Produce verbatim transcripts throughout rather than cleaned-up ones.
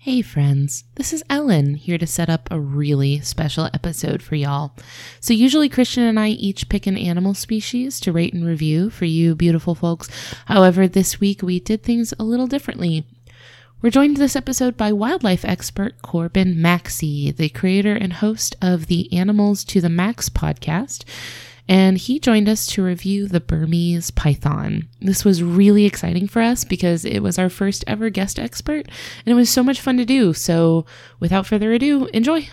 Hey friends, this is Ellen here to set up a really special episode for y'all. So usually Christian and I each pick an animal species to rate and review for you beautiful folks. However, this week we did things a little differently. We're joined this episode by wildlife expert Corbin Maxey, the creator and host of the Animals to the Max podcast. And he joined us to review the Burmese python. This was really exciting for us because it was our first ever guest expert, and it was so much fun to do. So without further ado, enjoy.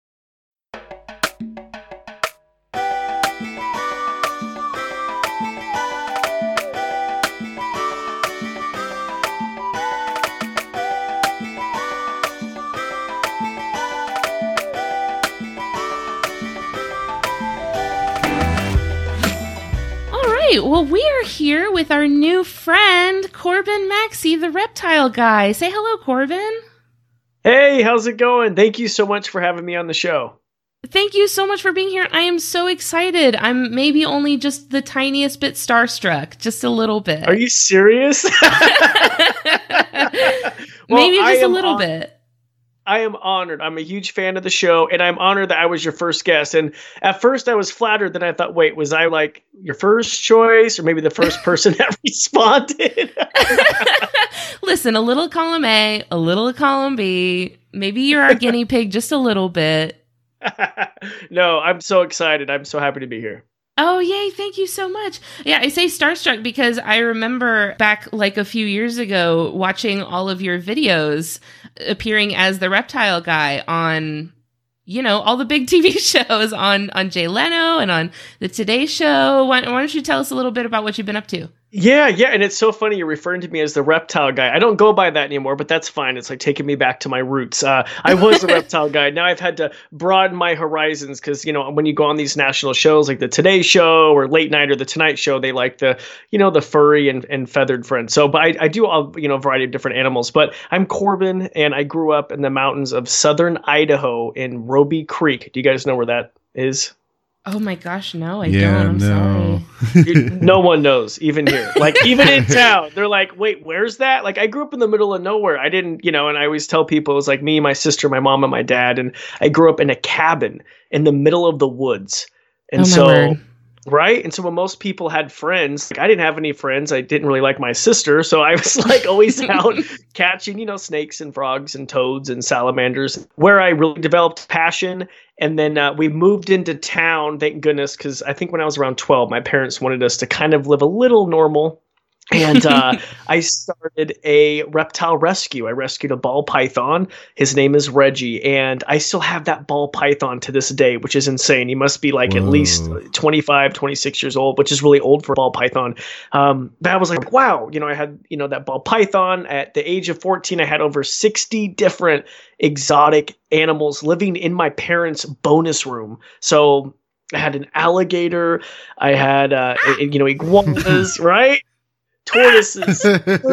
Well, we are here with our new friend, Corbin Maxey, the reptile guy. Say hello, Corbin. Hey, how's it going? Thank you so much for having me on the show. Thank you so much for being here. I am so excited. I'm maybe only just the tiniest bit starstruck, just a little bit. Are you serious? Well, maybe just a little on- bit. I am honored. I'm a huge fan of the show, and I'm honored that I was your first guest. And at first I was flattered. Then I thought, wait, was I like your first choice or maybe the first person that responded? Listen, a little column A, a little column B. Maybe you're our guinea pig just a little bit. No, I'm so excited. I'm so happy to be here. Oh, yay. Thank you so much. Yeah, I say starstruck because I remember back like a few years ago watching all of your videos appearing as the reptile guy on, you know, all the big T V shows on, on Jay Leno and on the Today Show. Why, why don't you tell us a little bit about what you've been up to? Yeah, yeah. And it's so funny you're referring to me as the reptile guy. I don't go by that anymore, but that's fine. It's like taking me back to my roots. Uh, I was a reptile guy. Now I've had to broaden my horizons because, you know, when you go on these national shows like the Today Show or Late Night or the Tonight Show, they like the, you know, the furry and, and feathered friends. So, but I, I do, a, you know, a variety of different animals. But I'm Corbin, and I grew up in the mountains of southern Idaho in Roby Creek. Do you guys know where that is? Oh my gosh, no, I yeah, don't. I'm no. sorry. Dude, no one knows, even here. Like, even in town, they're like, wait, where's that? Like, I grew up in the middle of nowhere. I didn't, you know, and I always tell people it was like me, my sister, my mom, and my dad. And I grew up in a cabin in the middle of the woods. And oh, so, word. right? And so when most people had friends, like I didn't have any friends. I didn't really like my sister. So I was like always out catching, you know, snakes and frogs and toads and salamanders, where I really developed passion. And then uh, we moved into town, thank goodness, because I think when I was around twelve, my parents wanted us to kind of live a little normal. And uh, I started a reptile rescue. I rescued a ball python. His name is Reggie. And I still have that ball python to this day, which is insane. He must be like Whoa. At least twenty-five, twenty-six years old, which is really old for a ball python. Um, but I was like, wow, you know, I had, you know, that ball python. At the age of fourteen, I had over sixty different exotic animals living in my parents' bonus room. So I had an alligator. I had, uh, you know, iguanas, right? Tortoises.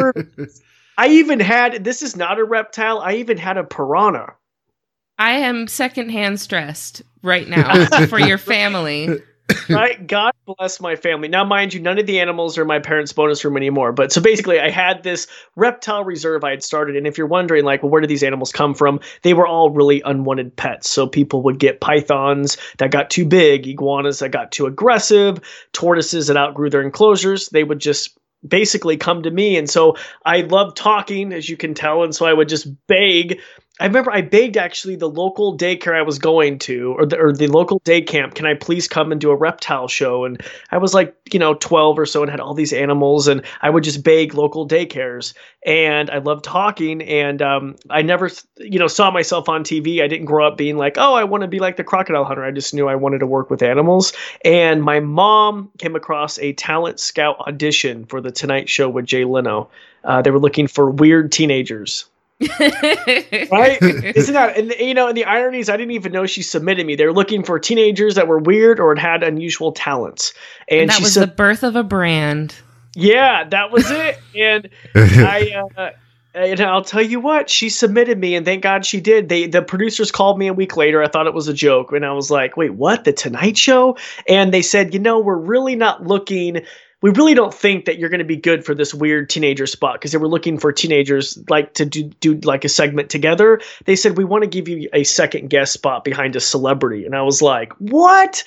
I even had, this is not a reptile, I even had a piranha. I am secondhand stressed right now for your family. Right? God bless my family. Now, mind you, none of the animals are in my parents' bonus room anymore. But so basically, I had this reptile reserve I had started. And if you're wondering, like, well, where did these animals come from? They were all really unwanted pets. So people would get pythons that got too big, iguanas that got too aggressive, tortoises that outgrew their enclosures. They would just basically come to me. And so I love talking, as you can tell. And so I would just beg. I remember I begged actually the local daycare I was going to, or the, or the local day camp, can I please come and do a reptile show? And I was like, you know, twelve or so and had all these animals, and I would just beg local daycares. And I loved talking, and um, I never, you know, saw myself on T V. I didn't grow up being like, oh, I want to be like the crocodile hunter. I just knew I wanted to work with animals. And my mom came across a talent scout audition for the Tonight Show with Jay Leno. Uh, they were looking for weird teenagers. Right? Isn't that, and you know, and the irony is I didn't even know she submitted me. They were looking for teenagers that were weird or had unusual talents. And, and that she was said, the birth of a brand. Yeah, that was it. And I, uh, and I'll tell you what, she submitted me, and thank God she did. They, the producers called me a week later. I thought it was a joke. And I was like, wait, what? The Tonight Show? And they said, you know, we're really not looking we really don't think that you're going to be good for this weird teenager spot, because they were looking for teenagers like to do, do like a segment together. They said, we want to give you a second guest spot behind a celebrity. And I was like, what?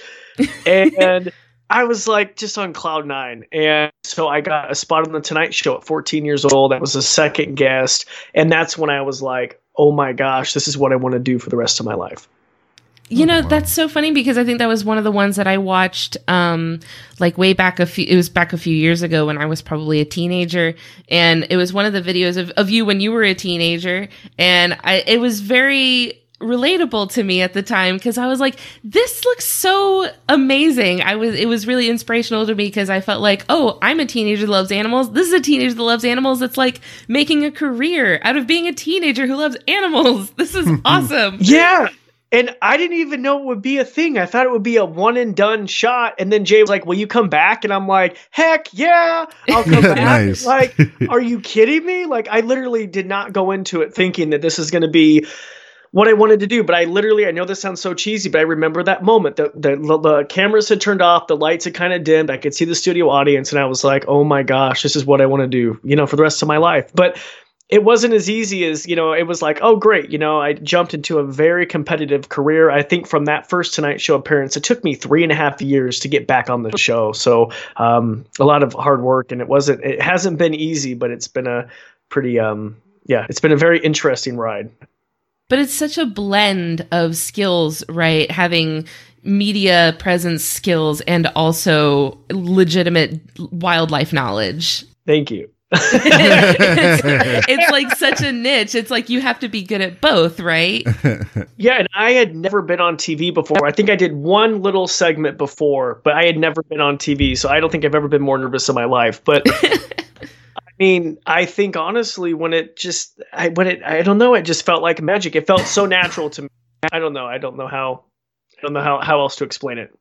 And I was like just on cloud nine. And so I got a spot on the Tonight Show at fourteen years old. That was a second guest. And that's when I was like, oh my gosh, this is what I want to do for the rest of my life. You know, that's so funny because I think that was one of the ones that I watched, um, like way back a few, it was back a few years ago when I was probably a teenager. And it was one of the videos of, of you when you were a teenager. And I, it was very relatable to me at the time because I was like, this looks so amazing. I was, it was really inspirational to me because I felt like, oh, I'm a teenager that loves animals. This is a teenager that loves animals. That's like making a career out of being a teenager who loves animals. This is awesome. Yeah. And I didn't even know it would be a thing. I thought it would be a one and done shot. And then Jay was like, will you come back? And I'm like, heck yeah, I'll come back. Nice. Like, are you kidding me? Like, I literally did not go into it thinking that this is going to be what I wanted to do. But I literally, I know this sounds so cheesy, but I remember that moment. The, the, the cameras had turned off. The lights had kind of dimmed. I could see the studio audience. And I was like, oh my gosh, this is what I want to do, you know, for the rest of my life. But it wasn't as easy as, you know, it was like, oh, great. You know, I jumped into a very competitive career. I think from that first Tonight Show appearance, it took me three and a half years to get back on the show. So um, a lot of hard work, and it wasn't, it hasn't been easy, but it's been a pretty, um, yeah, it's been a very interesting ride. But it's such a blend of skills, right? Having media presence skills and also legitimate wildlife knowledge. Thank you. it's, it's like such a niche. It's like you have to be good at both, right? Yeah, and I had never been on T V before. I think I did one little segment before, but I had never been on T V, so I don't think I've ever been more nervous in my life. But I mean, I think honestly, when it just, I when it, I don't know, it just felt like magic. It felt so natural to me. I don't know. I don't know how. I don't know how, how else to explain it.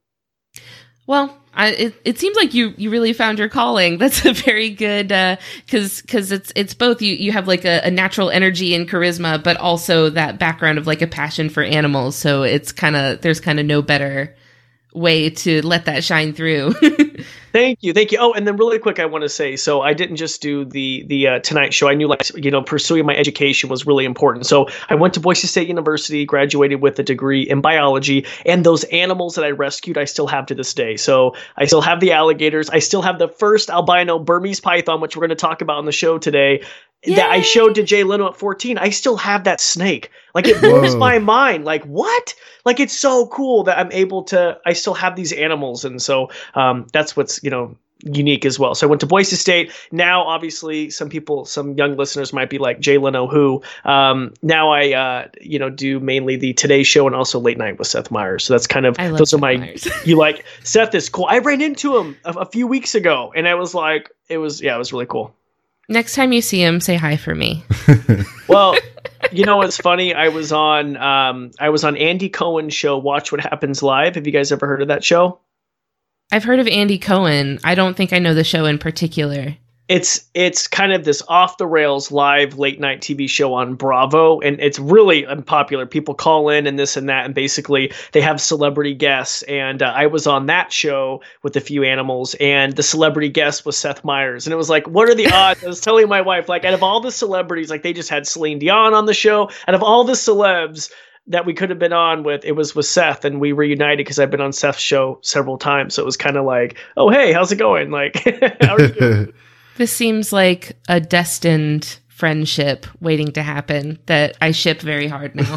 Well, I, it, it seems like you, you really found your calling. That's a very good, uh, cause, cause it's, it's both. You, you have like a, a natural energy and charisma, but also that background of like a passion for animals. So it's kind of, there's kind of no better way to let that shine through. Thank you. Thank you. Oh, and then really quick, I want to say, so I didn't just do the the uh, Tonight Show. I knew, like, you know, pursuing my education was really important. So I went to Boise State University, graduated with a degree in biology, and those animals that I rescued, I still have to this day. So I still have the alligators. I still have the first albino Burmese python, which we're going to talk about on the show today. Yay! That I showed to Jay Leno at fourteen. I still have that snake. Like, it blows my mind. Like, what? Like, it's so cool that I'm able to, I still have these animals. And so um, that's what's, you know, unique as well. So I went to Boise State. Now, obviously, some people, some young listeners might be like, Jay Leno, who? Um, now I, uh, you know, do mainly the Today Show and also Late Night with Seth Meyers. So that's kind of, those Seth are my, you like, Seth is cool. I ran into him a, a few weeks ago, and I was like, it was, yeah, it was really cool. Next time you see him, say hi for me. Well, you know what's funny? I was on um, I was on Andy Cohen's show, Watch What Happens Live. Have you guys ever heard of that show? I've heard of Andy Cohen. I don't think I know the show in particular. It's it's kind of this off the rails live late night T V show on Bravo, and it's really unpopular. People call in and this and that, and basically they have celebrity guests. And uh, I was on that show with a few animals, and the celebrity guest was Seth Meyers, and it was like, what are the odds? I was telling my wife, like, out of all the celebrities, like they just had Celine Dion on the show. Out of all the celebs that we could have been on with, it was with Seth, and we reunited because I've been on Seth's show several times. So it was kind of like, oh hey, how's it going? Like, how are you doing? This seems like a destined friendship waiting to happen that I ship very hard now.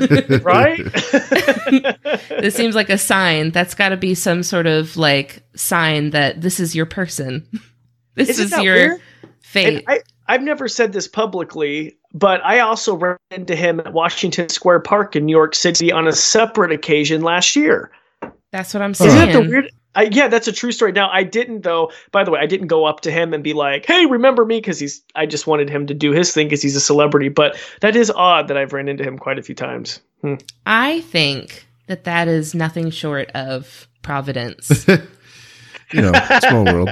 Right? This seems like a sign. That's got to be some sort of like sign that this is your person. This Isn't is that your weird? fate. And I, I've never said this publicly, but I also ran into him at Washington Square Park in New York City on a separate occasion last year. That's what I'm saying. Isn't that the weird? I, yeah, that's a true story. Now, I didn't, though, by the way, I didn't go up to him and be like, hey, remember me? Because he's, I just wanted him to do his thing because he's a celebrity. But that is odd that I've ran into him quite a few times. Hmm. I think that that is nothing short of providence. You know, small world.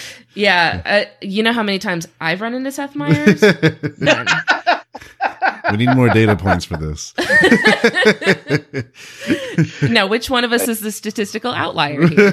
Yeah. Uh, you know how many times I've run into Seth Meyers? None. We need more data points for this. Now, which one of us is the statistical outlier here?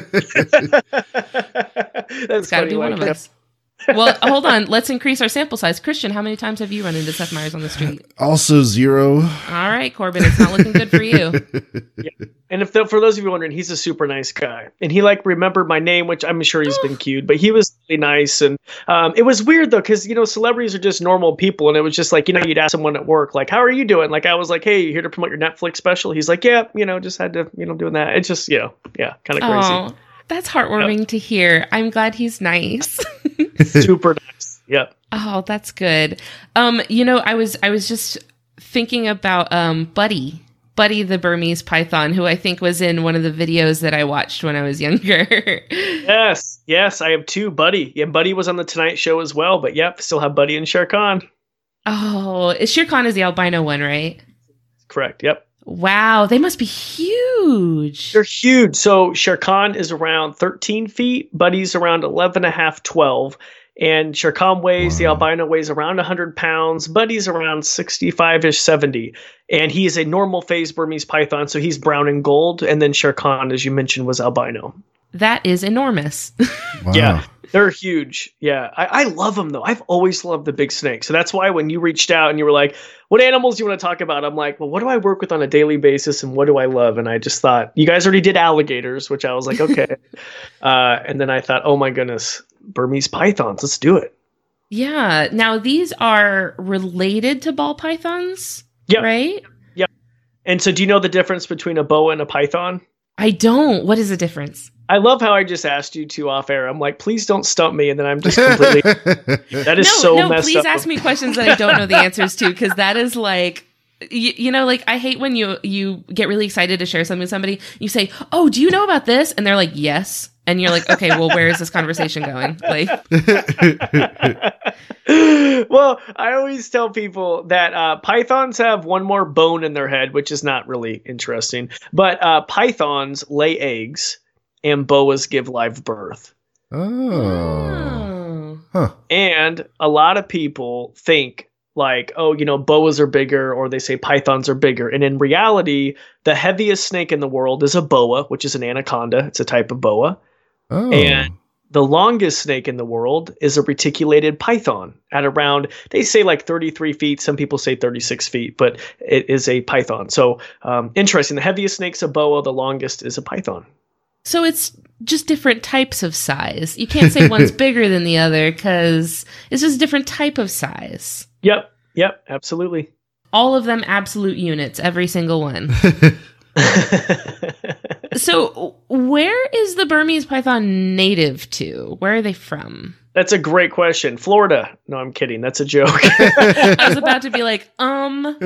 It's got to be one of us. Well, hold on. Let's increase our sample size. Christian, how many times have you run into Seth Meyers on the street? Also zero. All right, Corbin, it's not looking good for you. Yeah. And if the, for those of you wondering, he's a super nice guy, and he like remembered my name, which I'm sure he's been cued, but he was really nice. And um, it was weird though, because you know celebrities are just normal people, and it was just like you know you'd ask someone at work like, "How are you doing?" Like I was like, "Hey, you here to promote your Netflix special?" He's like, "Yeah, you know, just had to you know doing that." It's just you know yeah, kind of crazy. Oh, that's heartwarming yeah. to hear. I'm glad he's nice. Super nice. Yeah. Oh, that's good. Um, you know, I was I was just thinking about um Buddy. Buddy the Burmese python, who I think was in one of the videos that I watched when I was younger. Yes, yes, I have two. Buddy. Yeah, Buddy was on the Tonight Show as well, but yep, still have Buddy and Shere Khan. Oh, Shere Khan is the albino one, right? Correct, yep. Wow, they must be huge. They're huge. So Shere Khan is around thirteen feet, Buddy's around eleven and a half, twelve. And Shere Khan weighs, wow. the albino weighs around one hundred pounds. Buddy's around sixty-five-ish, seventy. And he is a normal phase Burmese python, so he's brown and gold. And then Shere Khan, as you mentioned, was albino. That is enormous. Wow. Yeah, they're huge. Yeah, I, I love them, though. I've always loved the big snakes. So that's why when you reached out and you were like, what animals do you want to talk about? I'm like, well, what do I work with on a daily basis and what do I love? And I just thought, you guys already did alligators, which I was like, okay. uh, and then I thought, oh, my goodness. Burmese pythons. Let's do it. Yeah. Now these are related to ball pythons, yep. right? Yep. And so do you know the difference between a boa and a python? I don't. What is the difference? I love how I just asked you two off air. I'm like, please don't stump me. And then I'm just completely, that is no, so no, messed please up. Please ask me questions that I don't know the answers to. Cause that is like, you, you know, like I hate when you, you get really excited to share something with somebody. You say, oh, do you know about this? And they're like, yes. And you're like, okay, well, where is this conversation going? Like, well, I always tell people that uh, pythons have one more bone in their head, which is not really interesting. But uh, pythons lay eggs, and boas give live birth. Oh, huh. And a lot of people think like, oh, you know, boas are bigger, or they say pythons are bigger. And in reality, the heaviest snake in the world is a boa, which is an anaconda. It's a type of boa. Oh. And the longest snake in the world is a reticulated python at around, they say like thirty-three feet. Some people say thirty-six feet, but it is a python. So um, interesting. The heaviest snake's a boa. The longest is a python. So it's just different types of size. You can't say one's bigger than the other because it's just a different type of size. Yep. Yep. Absolutely. All of them absolute units, every single one. So where is the Burmese python native to? Where are they from? That's a great question. Florida. No, I'm kidding. That's a joke. I was about to be like, um.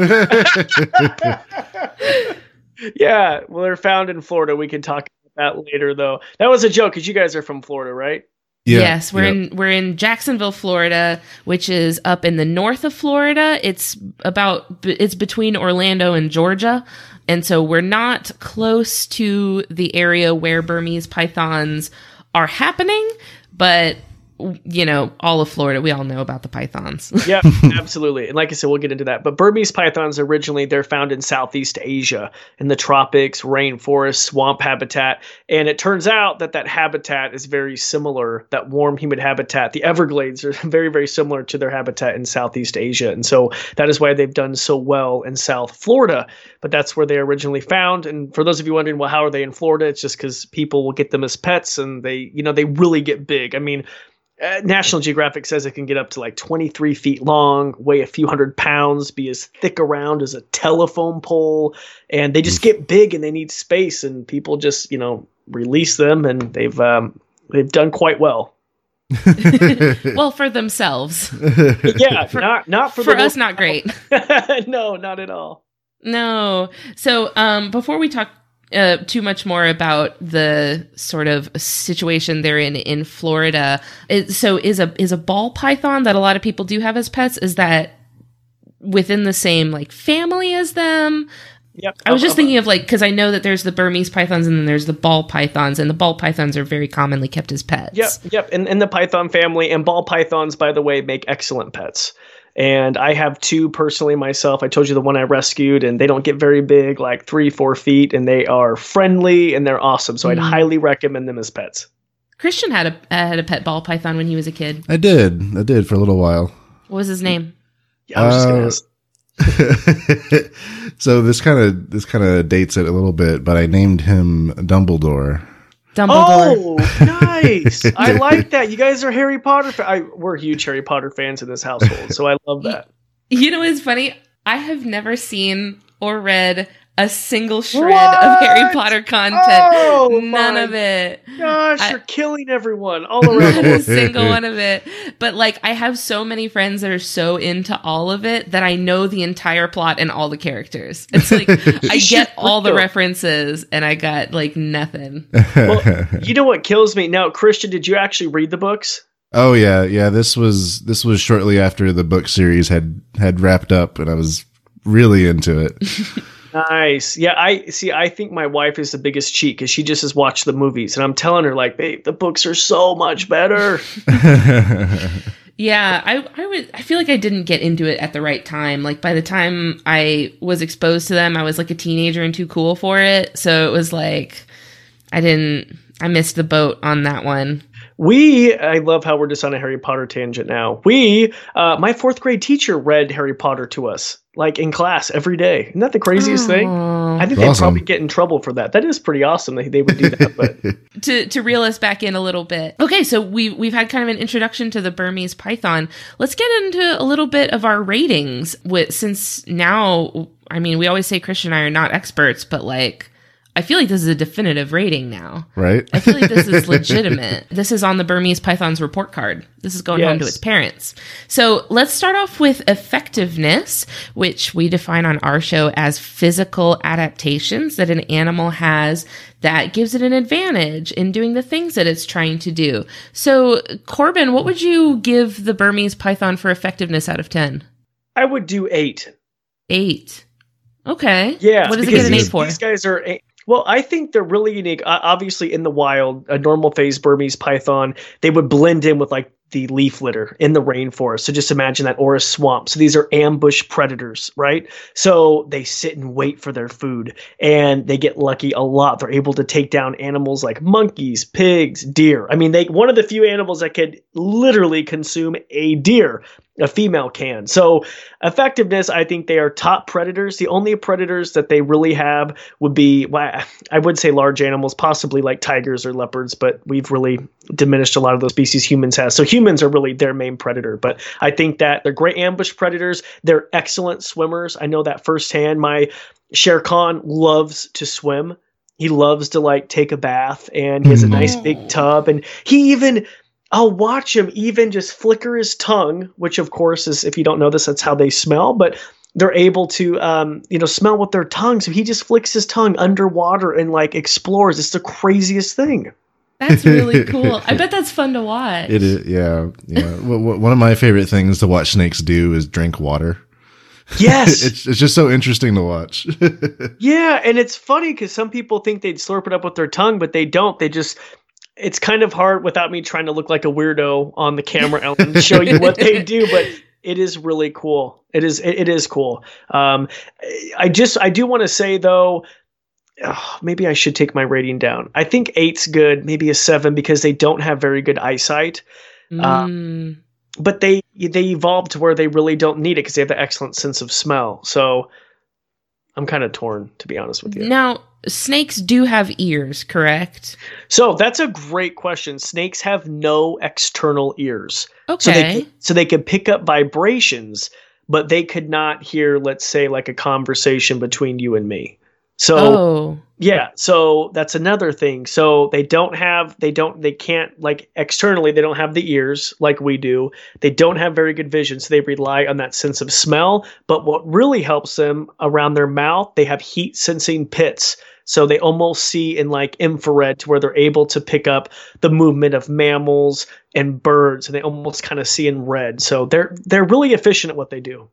Yeah, well, they're found in Florida. We can talk about that later, though. That was a joke because you guys are from Florida, right? Yeah, yes, we're yeah. in we're in Jacksonville, Florida, which is up in the north of Florida. It's about it's between Orlando and Georgia. And so we're not close to the area where Burmese pythons are happening, but you know, all of Florida, we all know about the pythons. Yep, absolutely. And like I said, we'll get into that. But Burmese pythons originally, they're found in Southeast Asia, in the tropics, rainforest, swamp habitat. And it turns out that that habitat is very similar, that warm, humid habitat. The Everglades are very, very similar to their habitat in Southeast Asia. And so that is why they've done so well in South Florida. But that's where they originally found. And for those of you wondering, well, how are they in Florida? It's just because people will get them as pets and they, you know, they really get big. I mean, Uh, National Geographic says it can get up to like twenty-three feet long, weigh a few hundred pounds, be as thick around as a telephone pole, and they just get big and they need space, and people just, you know, release them, and they've um, they've done quite well. Well, for themselves. Yeah, for, not not for, for the us, not great. No, not at all. No. So um, before we talk Uh, too much more about the sort of situation they're in in Florida. It, so is a is a ball python that a lot of people do have as pets, is that within the same like family as them? Yep. I was just uh, thinking of like, because I know that there's the Burmese pythons and then there's the ball pythons, and the ball pythons are very commonly kept as pets. Yep, yep. In, in the python family, and ball pythons, by the way, make excellent pets. And I have two personally myself. I told you the one I rescued, and they don't get very big, like three, four feet, and they are friendly and they're awesome. So mm. I'd highly recommend them as pets. Christian had a uh, had a pet ball python when he was a kid. I did. I did for a little while. What was his name? Yeah, I was uh, just gonna ask. So this kind of this kind of dates it a little bit, but I named him Dumbledore. Dumbledore. Oh, nice! I like that. You guys are Harry Potter. Fa- I, we're huge Harry Potter fans in this household, so I love that. You know what's funny? I have never seen or read a single shred what? of Harry Potter content. Oh, None of it. Gosh, I, you're killing everyone all around. Not a single one of it. But like, I have so many friends that are so into all of it that I know the entire plot and all the characters. It's like I get all the references and I got like nothing. Well, you know what kills me now, Christian? Did you actually read the books? Oh yeah, yeah. This was this was shortly after the book series had had wrapped up, and I was really into it. Nice. Yeah, I see. I think my wife is the biggest cheat because she just has watched the movies, and I'm telling her like, babe, the books are so much better. Yeah, I I would I feel like I didn't get into it at the right time. Like by the time I was exposed to them, I was like a teenager and too cool for it. So it was like I didn't I missed the boat on that one. We, I love how we're just on a Harry Potter tangent now. We, uh, my fourth grade teacher read Harry Potter to us, like in class every day. Isn't that the craziest oh, thing? I think awesome. They'd probably get in trouble for that. That is pretty awesome that they would do that. But to to reel us back in a little bit. Okay, so we we've had kind of an introduction to the Burmese python. Let's get into a little bit of our ratings. With since now, I mean, we always say Christian and I are not experts, but like. I feel like this is a definitive rating now. Right? I feel like this is legitimate. This is on the Burmese python's report card. This is going yes. home to its parents. So let's start off with effectiveness, which we define on our show as physical adaptations that an animal has that gives it an advantage in doing the things that it's trying to do. So, Corbin, what would you give the Burmese python for effectiveness out of ten? I would do eight. Eight. Okay. Yeah. What does it get an eight for? These guys are... Eight. Well, I think they're really unique. Uh, obviously, in the wild, a normal phase Burmese python, they would blend in with like the leaf litter in the rainforest. So just imagine that, or a swamp. So these are ambush predators, right? So they sit and wait for their food, and they get lucky a lot. They're able to take down animals like monkeys, pigs, deer. I mean, they one of the few animals that could literally consume a deer. A female can. So effectiveness, I think they are top predators. The only predators that they really have would be, well, I would say large animals, possibly like tigers or leopards, but we've really diminished a lot of those species humans have. So humans are really their main predator. But I think that they're great ambush predators. They're excellent swimmers. I know that firsthand. My Shere Khan loves to swim. He loves to like take a bath, and he has a nice big tub, and he even... I'll watch him even just flicker his tongue, which of course is, if you don't know this, that's how they smell, but they're able to, um, you know, smell with their tongue. So he just flicks his tongue underwater and like explores. It's the craziest thing. That's really cool. I bet that's fun to watch. It is. Yeah. Yeah. One of my favorite things to watch snakes do is drink water. Yes. it's it's just so interesting to watch. Yeah. And it's funny because some people think they'd slurp it up with their tongue, but they don't. They just, it's kind of hard without me trying to look like a weirdo on the camera, Ellen, to show you what they do, but it is really cool. It is, it, it is cool. Um, I just, I do want to say though, oh, maybe I should take my rating down. I think eight's good, maybe a seven, because they don't have very good eyesight. Mm. Um, but they, they evolved to where they really don't need it because they have an excellent sense of smell. So I'm kind of torn, to be honest with you. Now, snakes do have ears, correct? So that's a great question. Snakes have no external ears. Okay. So they, so they could pick up vibrations, but they could not hear, let's say, like a conversation between you and me. So, oh. yeah, so that's another thing. So they don't have, they don't, they can't, like externally, they don't have the ears like we do. They don't have very good vision, so they rely on that sense of smell. But what really helps them around their mouth, they have heat sensing pits. So they almost see in like infrared to where they're able to pick up the movement of mammals and birds, and they almost kind of see in red. So they're they're really efficient at what they do.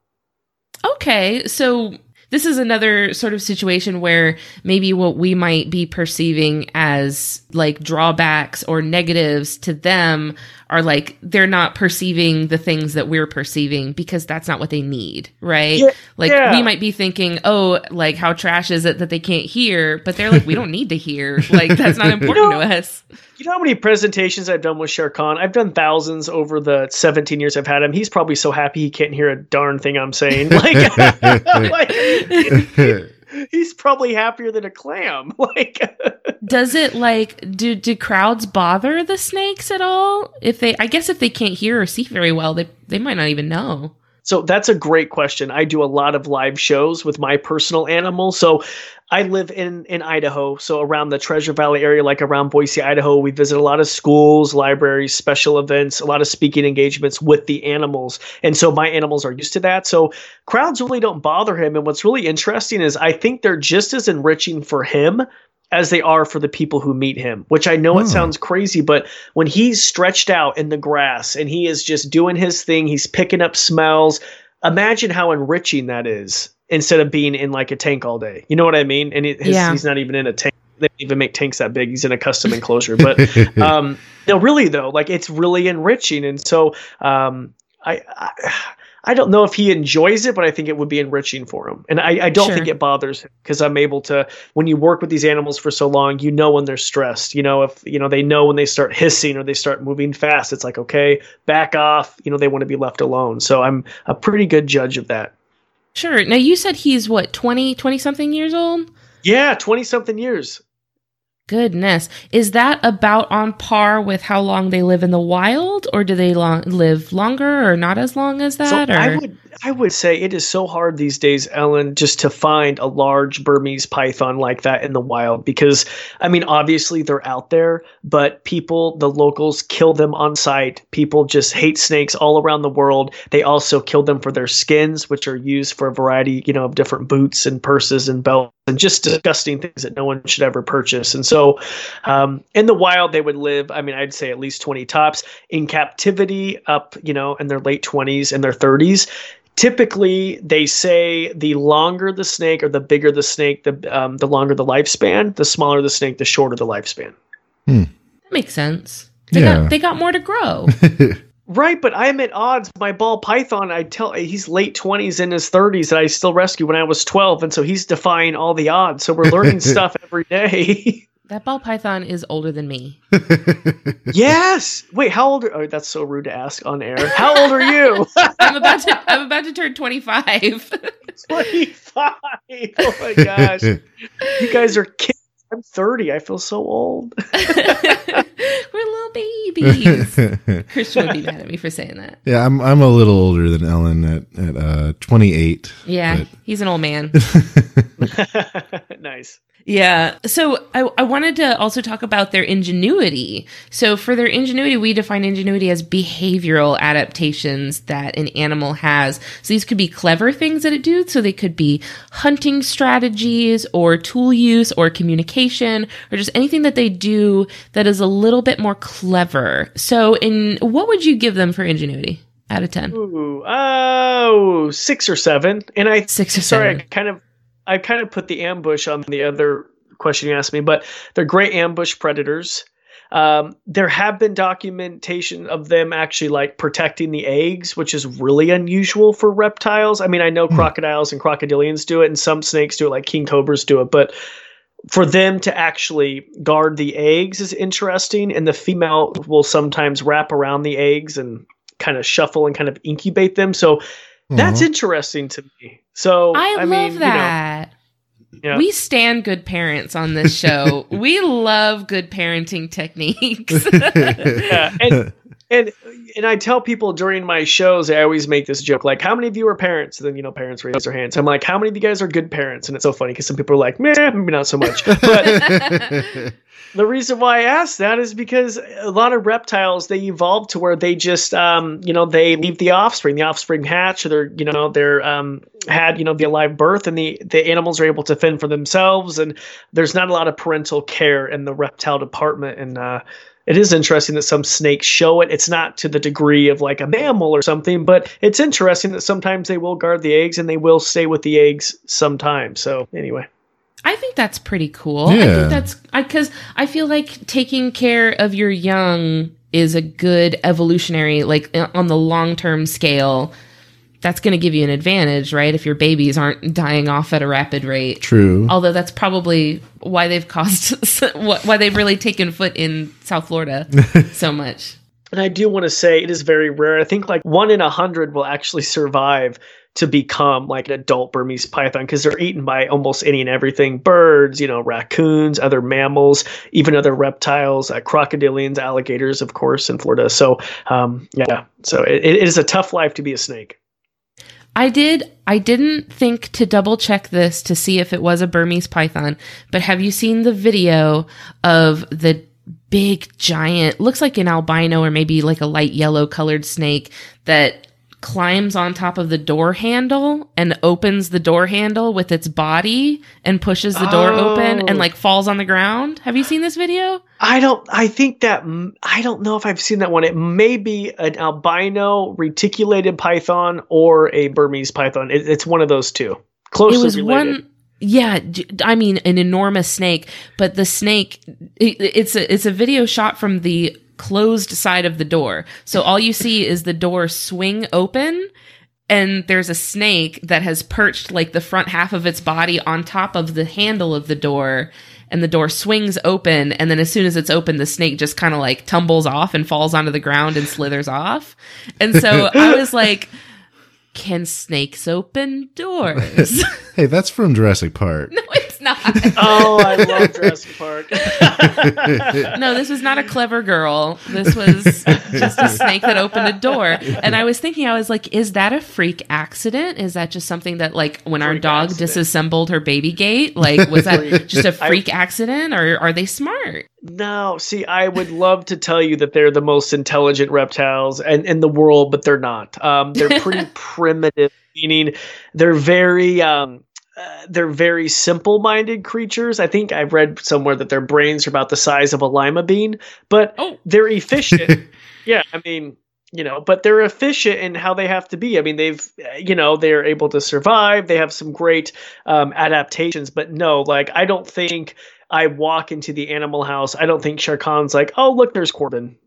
Okay, so this is another sort of situation where maybe what we might be perceiving as like drawbacks or negatives to them are like, they're not perceiving the things that we're perceiving because that's not what they need, right? Yeah, like yeah. we might be thinking, oh, like how trash is it that they can't hear? But they're like, we don't need to hear. Like that's not important You know, to us. You know how many presentations I've done with Shere Khan? I've done thousands over the seventeen years I've had him. He's probably so happy he can't hear a darn thing I'm saying. Like, like he's probably happier than a clam. Like, does it like do do crowds bother the snakes at all? If they, I guess, if they can't hear or see very well, they they might not even know. So that's a great question. I do a lot of live shows with my personal animals. So I live in, in Idaho. So around the Treasure Valley area, like around Boise, Idaho, we visit a lot of schools, libraries, special events, a lot of speaking engagements with the animals. And so my animals are used to that. So crowds really don't bother him. And what's really interesting is I think they're just as enriching for him as they are for the people who meet him, which I know Oh. it sounds crazy, but when he's stretched out in the grass and he is just doing his thing, he's picking up smells. Imagine how enriching that is instead of being in like a tank all day. You know what I mean? And it, his, Yeah. he's not even in a tank. They don't even make tanks that big. He's in a custom enclosure. But um, no, really though, like it's really enriching. And so um, I, I I don't know if he enjoys it, but I think it would be enriching for him. And I, I don't Sure. think it bothers him because I'm able to, when you work with these animals for so long, you know when they're stressed. You know, if you know they know when they start hissing or they start moving fast, it's like, okay, back off. You know, they want to be left alone. So I'm a pretty good judge of that. Sure. Now you said he's what, twenty, twenty something years old? Yeah, twenty something years. Goodness. Is that about on par with how long they live in the wild, or do they long- live longer or not as long as that? So or? I would I would say it is so hard these days, Ellen, just to find a large Burmese python like that in the wild because, I mean, obviously they're out there, but people, the locals kill them on sight. People just hate snakes all around the world. They also kill them for their skins, which are used for a variety, you know, of different boots and purses and belts and just disgusting things that no one should ever purchase. And so um, in the wild, they would live, I mean, I'd say at least twenty tops. In captivity, up, you know, in their late twenties and their thirties. Typically, they say the longer the snake or the bigger the snake, the um, the longer the lifespan. The smaller the snake, the shorter the lifespan. That makes sense. They Yeah. got they got more to grow. Right, but I'm at odds. My ball python, I tell he's late twenties in his thirties that I still rescued when I was twelve, and so he's defying all the odds. So we're learning stuff every day. That ball python is older than me. Yes. Wait, how old are? Oh, that's so rude to ask on air. How old are you? I'm about to I'm about to turn twenty-five. twenty-five. Oh my gosh, you guys are kids. I'm thirty. I feel so old. We're little babies. Christian would be mad at me for saying that. Yeah, I'm I'm a little older than Ellen at at uh, twenty-eight. Yeah, but- he's an old man. Nice. Yeah. So I, I wanted to also talk about their ingenuity. So for their ingenuity, we define ingenuity as behavioral adaptations that an animal has. So these could be clever things that it do. So they could be hunting strategies or tool use or communication or just anything that they do that is a little bit more clever. So in what would you give them for ingenuity out of ten? Ooh, oh, six or seven. And I Six or sorry, seven. I kind of I kind of put the ambush on the other question you asked me, but they're great ambush predators. Um, there have been documentation of them actually like protecting the eggs, which is really unusual for reptiles. I mean, I know crocodiles and crocodilians do it, and some snakes do it, like king cobras do it, but for them to actually guard the eggs is interesting. And the female will sometimes wrap around the eggs and kind of shuffle and kind of incubate them. So that's Aw. interesting to me. So I, I, love mean, that. You know, yeah. We stand good parents on this show. We love good parenting techniques. yeah, and and and I tell people during my shows, I always make this joke, like, how many of you are parents? And then, you know, parents raise their hands. I'm like, how many of you guys are good parents? And it's so funny because some people are like, meh, maybe not so much. But the reason why I ask that is because a lot of reptiles, they evolve to where they just, um, you know, they leave the offspring, the offspring hatch, or they're, you know, they're um, had, you know, the live birth, and the, the animals are able to fend for themselves. And there's not a lot of parental care in the reptile department. And uh, it is interesting that some snakes show it. It's not to the degree of like a mammal or something, but it's interesting that sometimes they will guard the eggs and they will stay with the eggs sometimes. So anyway. I think that's pretty cool. I Yeah. think that's because I, 'cause I feel like taking care of your young is a good evolutionary, like on the long-term scale, that's going to give you an advantage, right? If your babies aren't dying off at a rapid rate. True. Although that's probably why they've caused, why they've really taken foot in South Florida so much. And I do want to say it is very rare. I think like one in a hundred will actually survive to become like an adult Burmese python because they're eaten by almost any and everything. Birds, you know, raccoons, other mammals, even other reptiles, uh, crocodilians, alligators, of course, in Florida. So, um, yeah, so it, it is a tough life to be a snake. I did. I didn't think to double check this to see if it was a Burmese python, but have you seen the video of the big giant, looks like an albino or maybe like a light yellow colored snake that climbs on top of the door handle and opens the door handle with its body and pushes the door oh. open and like falls on the ground? Have you seen this video? I don't, I think that, I don't know if I've seen that one. It may be an albino reticulated python or a Burmese python. It, it's one of those two. Closely it was related. One, yeah, I mean, an enormous snake, but the snake, it, it's a, it's a video shot from the closed side of the door. So all you see is the door swing open and there's a snake that has perched like the front half of its body on top of the handle of the door, and the door swings open, and then as soon as it's open, the snake just kind of like tumbles off and falls onto the ground and slithers off. And so I was like, can snakes open doors? Hey, that's from Jurassic Park. No, it's not. Oh, I love Jurassic Park. No, this was not a clever girl. This was just a snake that opened a door. And I was thinking, I was like, is that a freak accident? Is that just something that, like, when freak our dog accident. disassembled her baby gate? Like, was that just a freak I, accident, or are they smart? No, see, I would love to tell you that they're the most intelligent reptiles in, in the world, but they're not. Um, they're pretty primitive, meaning they're very... Um, Uh, they're very simple-minded creatures. I think I've read somewhere that their brains are about the size of a lima bean, but oh. they're efficient. Yeah, I mean, you know, but they're efficient in how they have to be. I mean, they've, you know, they're able to survive. They have some great um, adaptations, but no, like, I don't think I walk into the animal house. I don't think Shere Khan's like, oh, look, there's Corbin.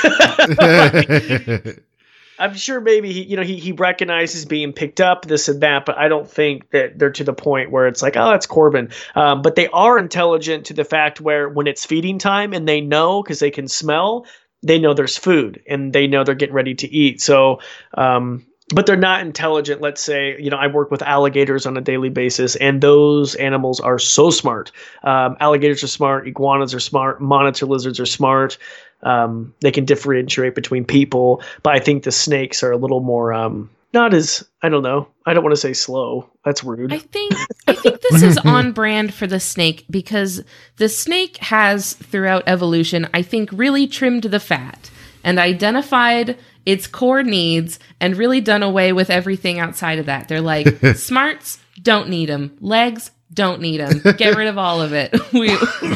Like, I'm sure maybe he, you know, he, he recognizes being picked up, this and that, but I don't think that they're to the point where it's like, oh, that's Corbin. Um, but they are intelligent to the fact where when it's feeding time and they know, because they can smell, they know there's food and they know they're getting ready to eat. So, um, but they're not intelligent. Let's say, you know, I work with alligators on a daily basis, and those animals are so smart. Um, alligators are smart. Iguanas are smart. Monitor lizards are smart. Um, they can differentiate between people, but I think the snakes are a little more, um, not as, I don't know. I don't want to say slow. That's rude. I think, I think this is on brand for the snake, because the snake has throughout evolution, I think, really trimmed the fat and identified its core needs and really done away with everything outside of that. They're like, smarts, don't need them. Legs, don't need them. Get rid of all of it. We,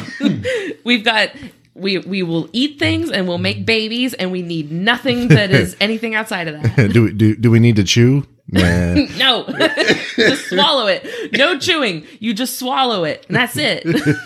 we've got... We we will eat things and we'll make babies, and we need nothing that is anything outside of that. do we do do we need to chew? Nah. No, just swallow it. No chewing. You just swallow it, and that's it.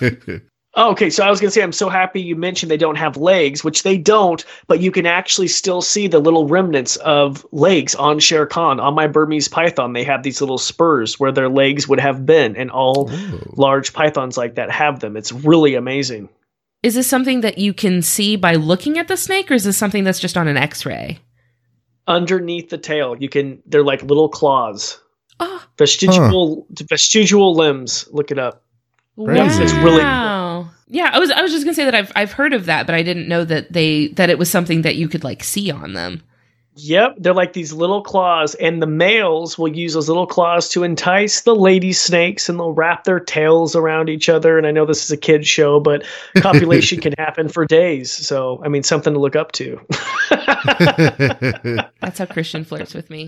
Oh, okay, so I was going to say, I'm so happy you mentioned they don't have legs, which they don't, but you can actually still see the little remnants of legs on Shere Khan. On my Burmese python, they have these little spurs where their legs would have been, and all Ooh. large pythons like that have them. It's really amazing. Is this something that you can see by looking at the snake, or is this something that's just on an x-ray? Underneath the tail, you can, they're like little claws. Oh. Vestigial, huh. vestigial limbs. Look it up. Wow. It's really cool. Yeah, I was I was just gonna say that I've I've heard of that, but I didn't know that they that it was something that you could like see on them. Yep, they're like these little claws, and the males will use those little claws to entice the lady snakes, and they'll wrap their tails around each other. And I know this is a kid's show, but copulation can happen for days. So, I mean, something to look up to. That's how Christian flirts with me.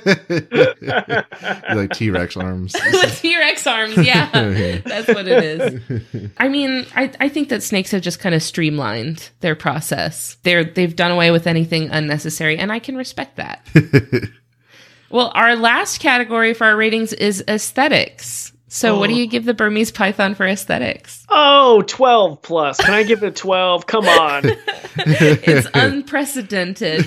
Like T-Rex arms. T-Rex arms, yeah. That's what it is. I mean, I, I think that snakes have just kind of streamlined their process. They're, they've done away with anything unnecessary, and I can respect that. Well, our last category for our ratings is aesthetics. So oh. what do you give the Burmese python for aesthetics? Oh, twelve plus. Can I give it a twelve? Come on. It's unprecedented.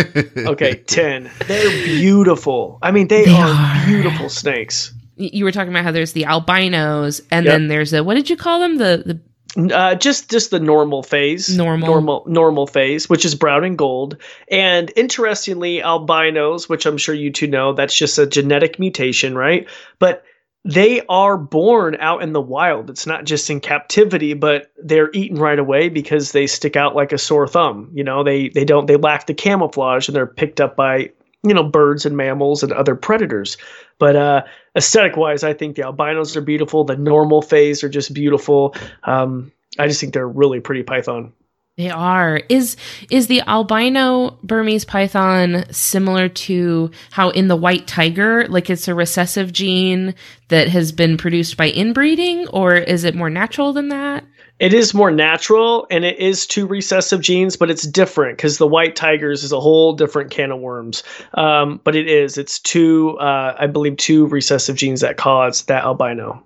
Okay, ten. They're beautiful. I mean, they, They are, are. beautiful snakes. You were talking about how there's the albinos, and Yep. then there's a, what did you call them? The the Uh, just just the normal phase, Normal. normal normal phase, which is brown and gold. And interestingly, albinos, which I'm sure you two know, that's just a genetic mutation, right? But they are born out in the wild. It's not just in captivity, but they're eaten right away because they stick out like a sore thumb. You know, they they don't they lack the camouflage, and they're picked up by, you know, birds and mammals and other predators. But uh, aesthetic wise, I think the albinos are beautiful. The normal phase are just beautiful. Um, I just think they're really pretty python. They are. Is is the albino Burmese python similar to how in the white tiger, like it's a recessive gene that has been produced by inbreeding, or is it more natural than that? It is more natural, and it is two recessive genes, but it's different because the white tigers is a whole different can of worms. Um, but it is. It's two, uh, I believe, two recessive genes that cause that albino.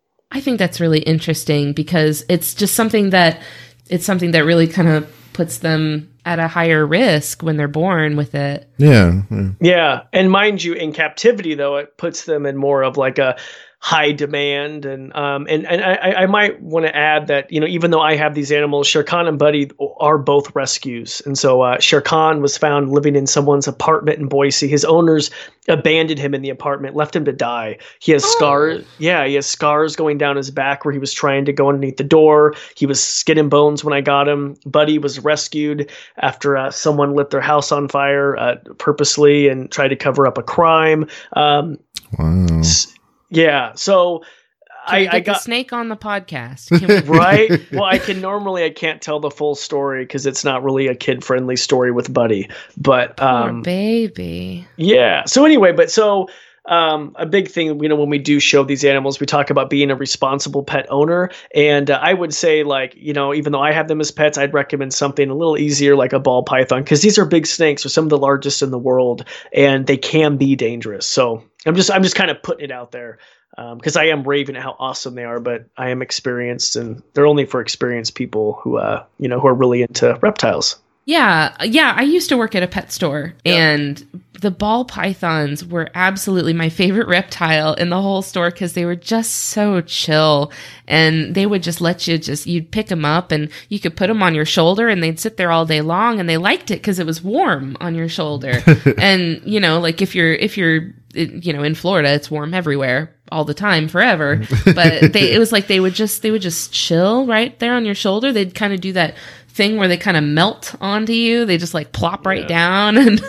I think that's really interesting because it's just something that it's something that really kind of puts them at a higher risk when they're born with it. Yeah, yeah. Yeah, and mind you, in captivity though, it puts them in more of like a high demand, and um, and and I, I might want to add that, you know, even though I have these animals, Shere Khan and Buddy are both rescues, and so uh, Shere Khan was found living in someone's apartment in Boise. His owners abandoned him in the apartment, left him to die. He has Oh. scars. Yeah, he has scars going down his back where he was trying to go underneath the door. He was skin and bones when I got him. Buddy was rescued after uh, someone lit their house on fire uh, purposely and tried to cover up a crime. Um, Wow. s- yeah, so Can we I, get I the got snake on the podcast? Can we- right. Well, I can normally I can't tell the full story because it's not really a kid friendly story with Buddy. But Poor um, baby. yeah. So anyway, but so um, a big thing, you know, when we do show these animals, we talk about being a responsible pet owner. And uh, I would say, like, you know, even though I have them as pets, I'd recommend something a little easier, like a ball python, because these are big snakes. They're some of the largest in the world, and they can be dangerous. So I'm just I'm just kind of putting it out there. Because um, I am raving at how awesome they are, but I am experienced, and they're only for experienced people who, uh, you know, who are really into reptiles. Yeah, yeah. I used to work at a pet store, Yep. and the ball pythons were absolutely my favorite reptile in the whole store because they were just so chill, and they would just let you just you'd pick them up and you could put them on your shoulder, and they'd sit there all day long, and they liked it because it was warm on your shoulder. And you know, like if you're if you're you know in Florida, it's warm everywhere all the time forever, but they it was like they would just they would just chill right there on your shoulder. They'd kind of do that thing where they kind of melt onto you. They just like plop right Yeah. down, and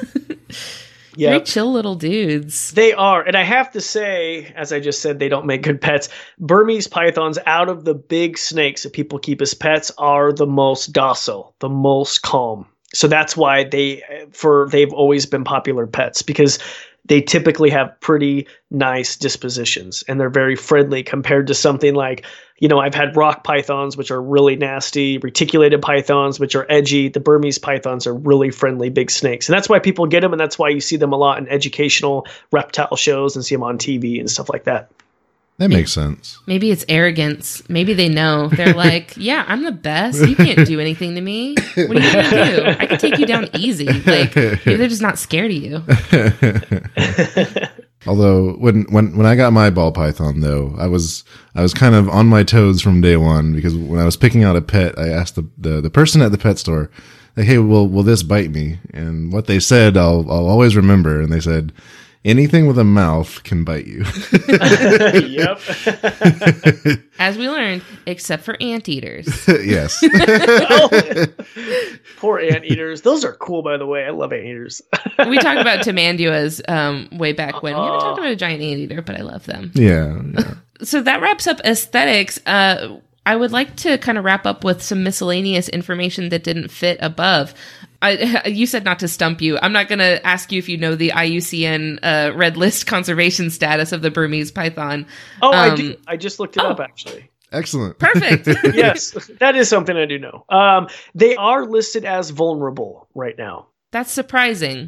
Yeah, very chill little dudes. they are. And I have to say, as I just said, they don't make good pets. Burmese pythons, out of the big snakes that people keep as pets, are the most docile, the most calm. So that's why they for they've always been popular pets, because they typically have pretty nice dispositions, and they're very friendly compared to something like, you know, I've had rock pythons, which are really nasty, reticulated pythons, which are edgy. The Burmese pythons are really friendly big snakes. And that's why people get them, and that's why you see them a lot in educational reptile shows and see them on T V and stuff like that. That makes sense. Maybe it's arrogance. Maybe they know. They're like, yeah, I'm the best. You can't do anything to me. What are you going to do? I can take you down easy. Like, maybe they're just not scared of you. Although when, when when I got my ball python though, I was I was kind of on my toes from day one, because when I was picking out a pet, I asked the the, the person at the pet store, like, hey, will will this bite me? And what they said, I'll I'll always remember. And they said, anything with a mouth can bite you. Yep. As we learned, except for anteaters. Yes. Oh, poor anteaters. Those are cool, by the way. I love anteaters. We talked about tamanduas um, way back when. We haven't Oh. talked about a giant anteater, but I love them. Yeah. yeah. So that wraps up aesthetics. Uh, I would like to kind of wrap up with some miscellaneous information that didn't fit above. I, you said not to stump you. I'm not going to ask you if you know the I U C N uh, red list conservation status of the Burmese python. Oh, I Um, do. I just looked it oh. up, actually. Excellent. Perfect. Yes, that is something I do know. Um, they are listed as vulnerable right now. That's surprising.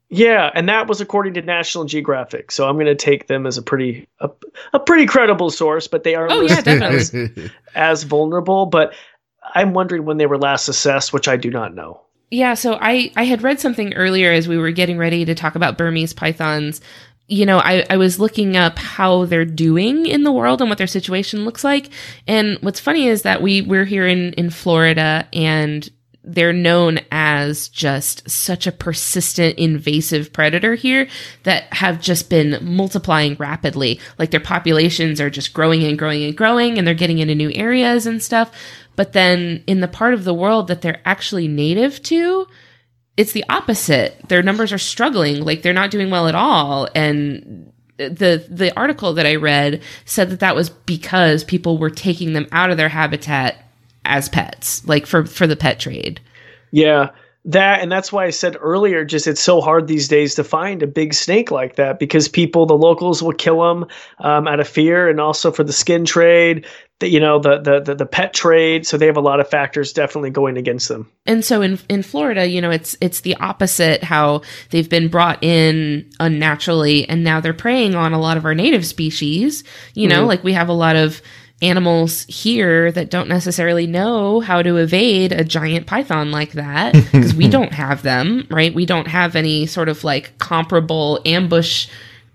Yeah, and that was according to National Geographic. So I'm going to take them as a pretty a, a pretty credible source, but they are Oh, yeah, listed definitely. as, as vulnerable. But I'm wondering when they were last assessed, which I do not know. Yeah, so I, I had read something earlier as we were getting ready to talk about Burmese pythons. You know, I, I was looking up how they're doing in the world and what their situation looks like. And what's funny is that we, we're here in, in Florida, and they're known as just such a persistent invasive predator here that have just been multiplying rapidly. Like their populations are just growing and growing and growing, and they're getting into new areas and stuff. But then in the part of the world that they're actually native to, it's the opposite. Their numbers are struggling. Like they're not doing well at all. And the the article that I read said that that was because people were taking them out of their habitat as pets, like for, for the pet trade. Yeah, that, and that's why I said earlier, just it's so hard these days to find a big snake like that, because people, the locals will kill them um, out of fear, and also for the skin trade, the, you know, the, the the the pet trade. So they have a lot of factors definitely going against them. And so in in Florida, you know, it's it's the opposite, how they've been brought in unnaturally, and now they're preying on a lot of our native species. You know, Mm-hmm. like we have a lot of animals here that don't necessarily know how to evade a giant python like that, because we don't have them, right? We don't have any sort of like comparable ambush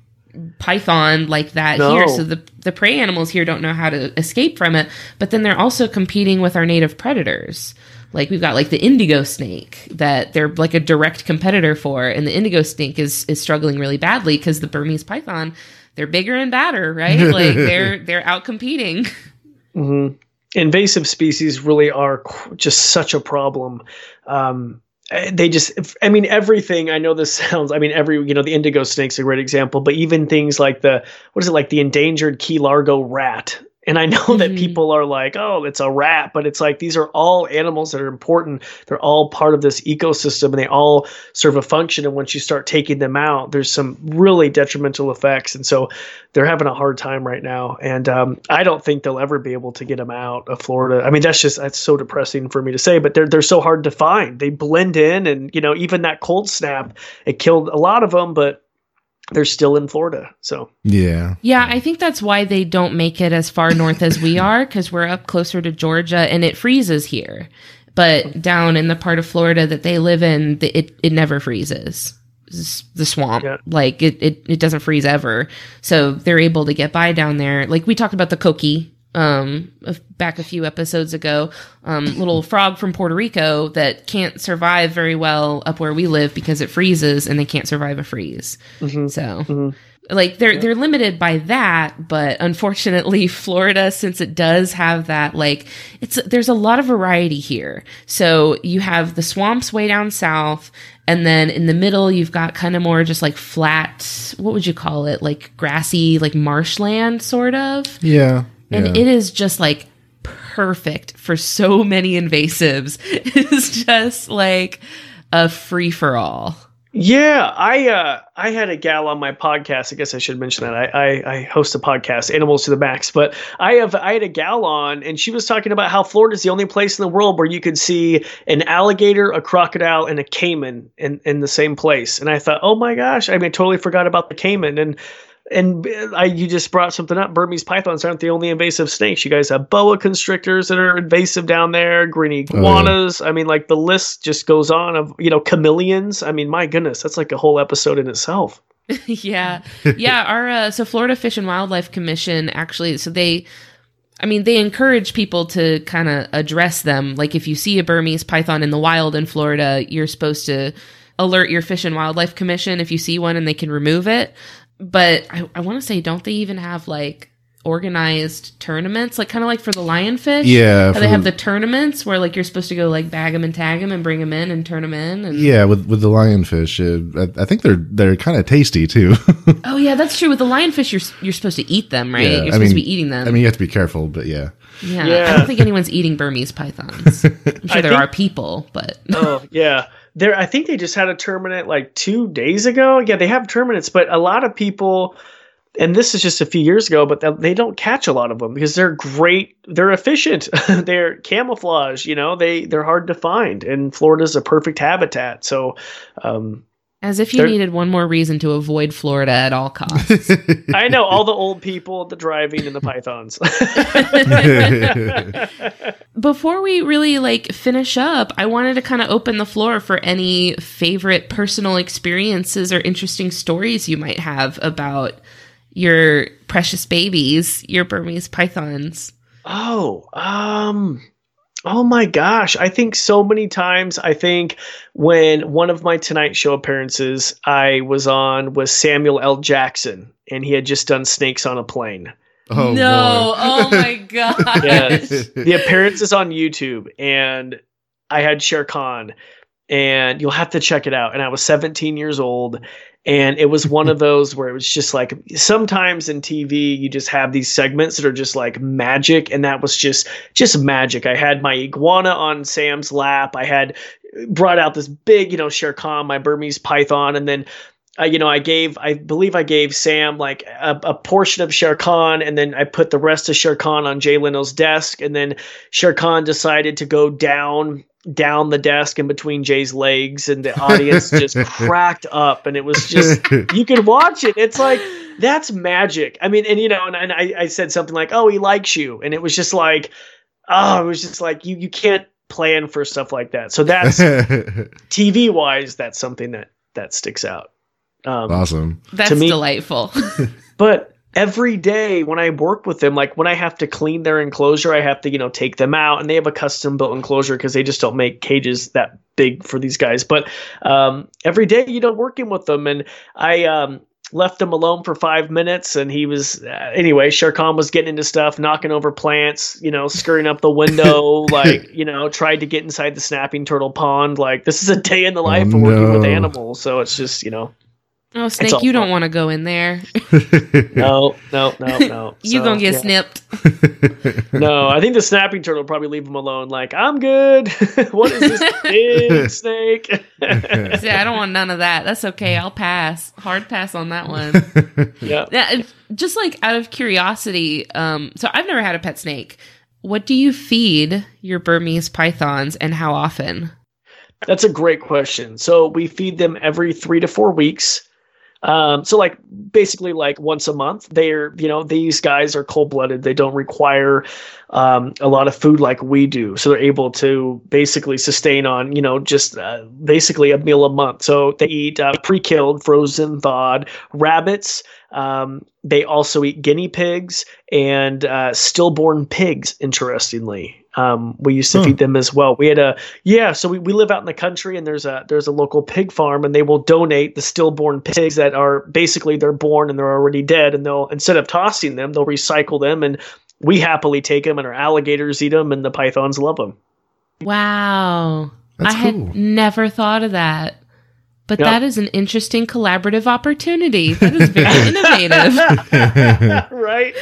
python like that No. here. So the the prey animals here don't know how to escape from it. But then they're also competing with our native predators. Like we've got like the indigo snake that they're like a direct competitor for, and the indigo snake is is struggling really badly because the Burmese python, they're bigger and badder, right? Like they're they're out competing. Mm-hmm. Invasive species really are qu- just such a problem. Um, they just, I mean, everything, I know this sounds, I mean, every, you know, the indigo snake's a great example, but even things like the, what is it, like the endangered Key Largo rat. And I know mm-hmm. that people are like, oh, it's a rat, but it's like, these are all animals that are important. They're all part of this ecosystem, and they all serve a function. And once you start taking them out, there's some really detrimental effects. And so they're having a hard time right now. And um, I don't think they'll ever be able to get them out of Florida. I mean, that's just, that's so depressing for me to say, but they're, they're so hard to find. They blend in, and, you know, even that cold snap, it killed a lot of them, but they're still in Florida. So yeah. Yeah, I think that's why they don't make it as far north as we are, because we're up closer to Georgia and it freezes here. But down in the part of Florida that they live in, the, it, it never freezes. It's the swamp. Yeah. Like it, it, it doesn't freeze ever. So they're able to get by down there. Like we talked about the coqui um back a few episodes ago, um little frog from Puerto Rico that can't survive very well up where we live because it freezes, and they can't survive a freeze. Mm-hmm. So mm-hmm. like they're yeah. they're limited by that, but unfortunately Florida, since it does have that, like it's there's a lot of variety here. So you have the swamps way down south, and then in the middle you've got kind of more just like flat, what would you call it, like grassy, like marshland sort of. Yeah. And yeah. it is just like perfect for so many invasives. It's just like a free for all. Yeah, I uh, I had a gal on my podcast. I guess I should mention that. I, I I host a podcast, Animals to the Max. But I have I had a gal on, and she was talking about how Florida is the only place in the world where you could see an alligator, a crocodile, and a caiman in, in the same place. And I thought, oh my gosh, I mean, I totally forgot about the caiman. And And I, you just brought something up. Burmese pythons aren't the only invasive snakes. You guys have boa constrictors that are invasive down there, green iguanas. Oh, yeah. I mean, like the list just goes on of, you know, chameleons. I mean, my goodness, that's like a whole episode in itself. yeah. Yeah. Our, uh, so Florida Fish and Wildlife Commission actually, so they, I mean, they encourage people to kind of address them. Like if you see a Burmese python in the wild in Florida, you're supposed to alert your Fish and Wildlife Commission if you see one, and they can remove it. But I, I want to say, don't they even have like organized tournaments, like kind of like for the lionfish? Yeah, how they have the tournaments where like you're supposed to go like bag them and tag them and bring them in and turn them in. And yeah, with with the lionfish, uh, I, I think they're they're kind of tasty too. Oh yeah, that's true. With the lionfish, you're you're supposed to eat them, right? Yeah, you're I supposed mean, to be eating them. I mean, you have to be careful, but yeah. Yeah, yeah. I don't think anyone's eating Burmese pythons. I'm sure I there think, are people, but oh yeah. There, I think they just had a tournament like two days ago. Yeah, they have tournaments, but a lot of people, and this is just a few years ago, but they don't catch a lot of them because they're great. They're efficient. They're camouflage. You know, they they're hard to find, and Florida's a perfect habitat. So, um, As if you They're- needed one more reason to avoid Florida at all costs. I know, all the old people, the driving, and the pythons. Before we really like finish up, I wanted to kind of open the floor for any favorite personal experiences or interesting stories you might have about your precious babies, your Burmese pythons. Oh, um, oh my gosh. I think so many times, I think when one of my Tonight Show appearances I was on was Samuel L. Jackson, and he had just done Snakes on a Plane. Oh, no. boy. Oh my God. Yes. The appearance is on YouTube, and I had Shere Khan, and you'll have to check it out. And I was seventeen years old, and it was one of those where it was just like, sometimes in T V, you just have these segments that are just like magic. And that was just, just magic. I had my iguana on Sam's lap. I had brought out this big, you know, Shere Khan, my Burmese python. And then, uh, you know, I gave, I believe I gave Sam like a, a portion of Shere Khan, and then I put the rest of Shere Khan on Jay Leno's desk. And then Shere Khan decided to go down down the desk in between Jay's legs, and the audience just cracked up, and it was just, you could watch it. It's like, that's magic. I mean, and you know, and, and I, I said something like, oh, he likes you. And it was just like, oh, it was just like, you, you can't plan for stuff like that. So that's T V wise, that's something that, that sticks out. Um, Awesome. That's to me- delightful. But every day when I work with them, like when I have to clean their enclosure, I have to, you know, take them out, and they have a custom built enclosure because they just don't make cages that big for these guys. But um, every day, you know, working with them, and I um, left him alone for five minutes, and he was, uh, anyway, Shere Khan was getting into stuff, knocking over plants, you know, scurrying up the window, like, you know, tried to get inside the snapping turtle pond. Like, this is a day in the life Oh, of working with no. animals. So it's just, you know. Oh, It's Snake, all you don't fun. want to go in there. No, no, no, no. You So, gonna get yeah. snipped. No, I think the snapping turtle will probably leave him alone. Like, I'm good. What is this big snake? See, I don't want none of that. That's okay. I'll pass. Hard pass on that one. Yeah. Yeah, and just like out of curiosity, um, so I've never had a pet snake. What do you feed your Burmese pythons, and how often? That's a great question. So we feed them every three to four weeks. Um, so like basically like once a month. They're, you know, these guys are cold blooded. They don't require um, a lot of food like we do. So they're able to basically sustain on, you know, just uh, basically a meal a month. So they eat uh, pre-killed, frozen, thawed rabbits. Um, they also eat guinea pigs and uh, stillborn pigs, interestingly. Um, we used to Huh. feed them as well. We had a, yeah, so we, we live out in the country, and there's a, there's a local pig farm, and they will donate the stillborn pigs that are basically, they're born and they're already dead. And they'll, instead of tossing them, they'll recycle them, and we happily take them, and our alligators eat them, and the pythons love them. Wow. That's I had cool. never thought of that. But Yep. that is an interesting collaborative opportunity. That is very innovative. Right?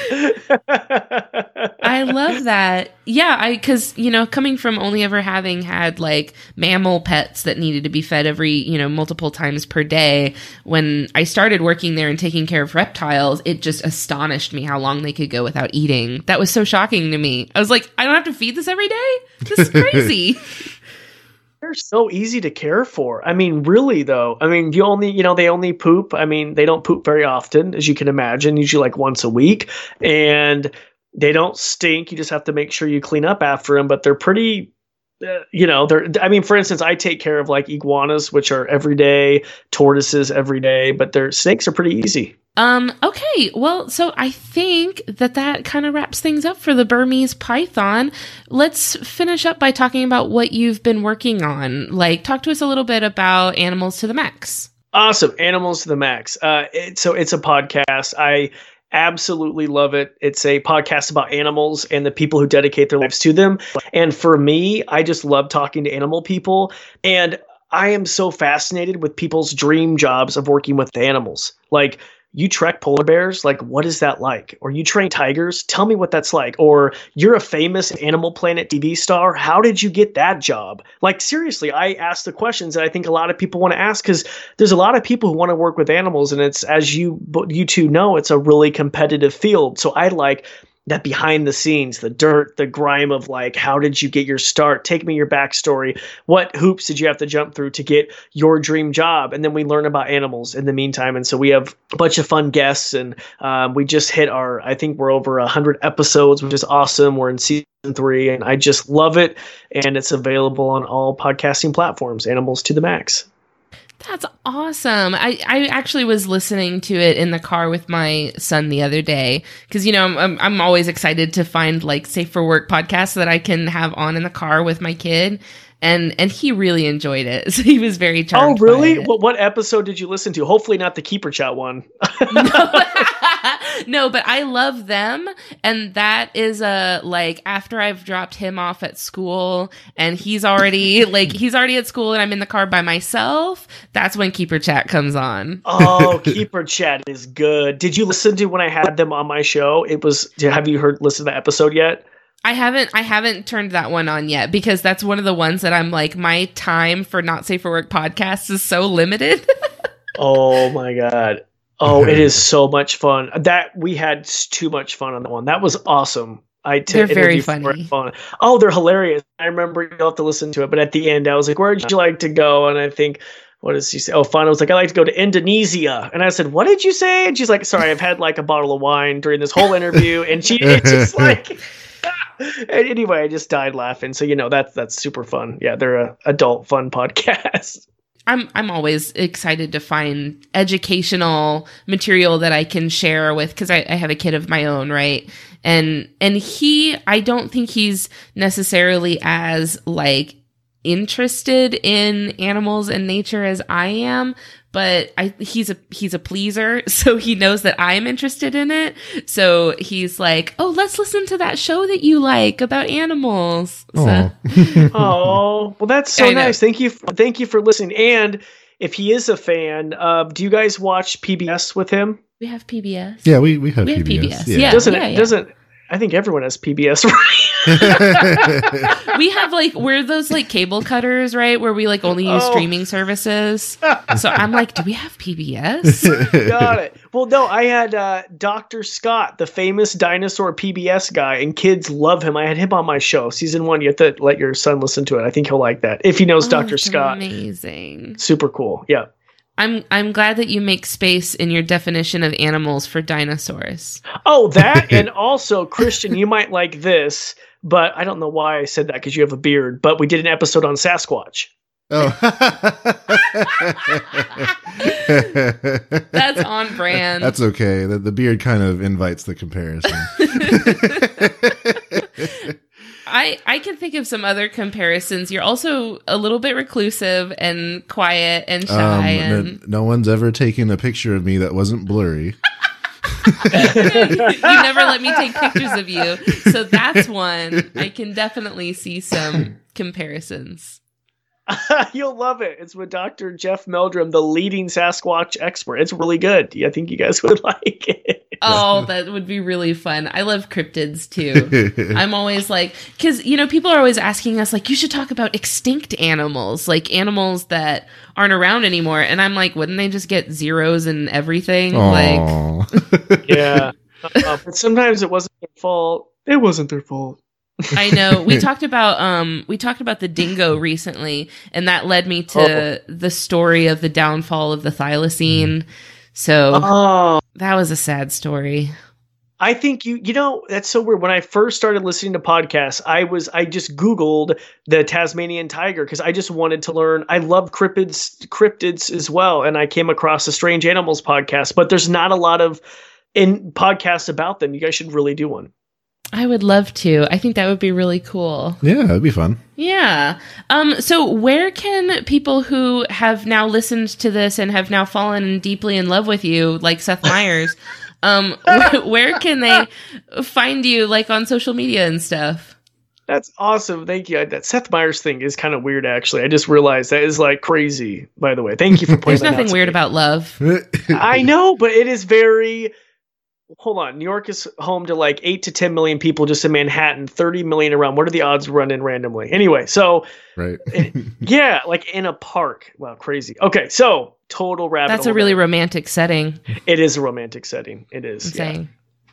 I love that. Yeah, I because you know, coming from only ever having had like mammal pets that needed to be fed every, you know, multiple times per day, when I started working there and taking care of reptiles, it just astonished me how long they could go without eating. That was so shocking to me. I was like, I don't have to feed this every day? This is crazy. They're so easy to care for. I mean, really though. I mean, you only, you know, they only poop. I mean, they don't poop very often, as you can imagine, usually like once a week. And they don't stink. You just have to make sure you clean up after them, but they're pretty, uh, you know, they're, I mean, for instance, I take care of like iguanas, which are every day, tortoises every day, but their snakes are pretty easy. Um, okay, well, so I think that that kind of wraps things up for the Burmese python. Let's finish up by talking about what you've been working on. Like, talk to us a little bit about Animals to the Max. Awesome. Animals to the Max. Uh, it, so it's a podcast. I absolutely love it. It's a podcast about animals and the people who dedicate their lives to them. And for me, I just love talking to animal people. And I am so fascinated with people's dream jobs of working with animals. Like, you trek polar bears, like, what is that like? Or you train tigers, tell me what that's like. Or you're a famous Animal Planet T V star, how did you get that job? Like, seriously, I ask the questions that I think a lot of people want to ask, because there's a lot of people who want to work with animals, and it's, as you you two know, it's a really competitive field. So I like that behind the scenes, the dirt, the grime of like, how did you get your start? Take me your backstory. What hoops did you have to jump through to get your dream job? And then we learn about animals in the meantime. And so we have a bunch of fun guests, and um, we just hit our, I think we're over a hundred episodes, which is awesome. We're in season three, and I just love it. And it's available on all podcasting platforms, Animals to the Max. That's awesome. I, I actually was listening to it in the car with my son the other day because, you know, I'm, I'm, I'm always excited to find like safe for work podcasts that I can have on in the car with my kid. And and he really enjoyed it. So he was very charmed. Oh, really? By it. What, what episode did you listen to? Hopefully not the Keeper Chat one. no. no, but I love them. And that is a, like, after I've dropped him off at school and he's already, like, he's already at school and I'm in the car by myself, that's when Keeper Chat comes on. Oh, Keeper Chat is good. Did you listen to when I had them on my show? It was, have you heard, listened to the episode yet? I haven't I haven't turned that one on yet because that's one of the ones that I'm like, my time for Not Safe for Work podcasts is so limited. Oh my God. Oh, it is so much fun. That we had too much fun on that one. That was awesome. I t- they're very funny. Fun. Oh, they're hilarious. I remember you'll have to listen to it, but at the end I was like, where'd you like to go? And I think, what does she say? Oh, fun. I was like, I like to go to Indonesia. And I said, what did you say? And she's like, sorry, I've had like a bottle of wine during this whole interview. And she, it's just like, anyway, I just died laughing. So, you know, that's, that's super fun. Yeah. They're a adult fun podcast. I'm, I'm always excited to find educational material that I can share with, cause I, I have a kid of my own. Right. And, and he, I don't think he's necessarily as like interested in animals and nature as I am, but I, he's a, he's a pleaser. So he knows that I'm interested in it. So he's like, oh, let's listen to that show that you like about animals. So. Oh, well, that's so nice. Thank you. For, thank you for listening. And if he is a fan, uh, do you guys watch P B S with him? We have P B S. Yeah, we, we have we P B S. Have P B S. Yeah. yeah. Doesn't yeah, it, yeah. doesn't, I think everyone has P B S, right? We have like, we're those like cable cutters, right? Where we like only use oh. streaming services. So I'm like, do we have P B S? Got it. Well, no, I had uh, Doctor Scott, the famous dinosaur P B S guy, and kids love him. I had him on my show. Season one, you have to let your son listen to it. I think he'll like that. If he knows oh, Doctor Scott. Amazing. Super cool. Yeah. I'm I'm glad that you make space in your definition of animals for dinosaurs. Oh, that, and also, Christian, you might like this, but I don't know why I said that because you have a beard, but we did an episode on Sasquatch. Oh. That's on brand. That's okay. The, the beard kind of invites the comparison. I, I can think of some other comparisons. You're also a little bit reclusive and quiet and shy. Um, and no, no one's ever taken a picture of me that wasn't blurry. You never let me take pictures of you. So that's one. I can definitely see some comparisons. You'll love it. It's with Doctor Jeff Meldrum, the leading Sasquatch expert. It's really good. I think you guys would like it. Oh, that would be really fun. I love cryptids too. I'm always like, because, you know, people are always asking us, like, you should talk about extinct animals, like animals that aren't around anymore. And I'm like, wouldn't they just get zeros and everything? Aww. Like, yeah. Uh, but sometimes it wasn't their fault. It wasn't their fault. I know. We talked about um we talked about the dingo recently, and that led me to oh. the story of the downfall of the thylacine. So oh. that was a sad story. I think you you know, that's so weird. When I first started listening to podcasts, I was I just Googled the Tasmanian tiger because I just wanted to learn. I love cryptids cryptids as well, and I came across the Strange Animals podcast, but there's not a lot of in podcasts about them. You guys should really do one. I would love to. I think that would be really cool. Yeah, that'd be fun. Yeah. Um, so where can people who have now listened to this and have now fallen deeply in love with you, like Seth Meyers, um, where, where can they find you, like on social media and stuff? That's awesome. Thank you. That Seth Meyers thing is kind of weird, actually. I just realized that is like crazy, by the way. Thank you for pointing There's that out. There's nothing weird about love. I know, but it is very... Hold on. New York is home to like eight to ten million people just in Manhattan, thirty million around. What are the odds running randomly? Anyway, so right. it, yeah, like in a park. Wow, crazy. Okay, so total rabbit That's a really romantic setting. It is a romantic setting. It is. I'm saying.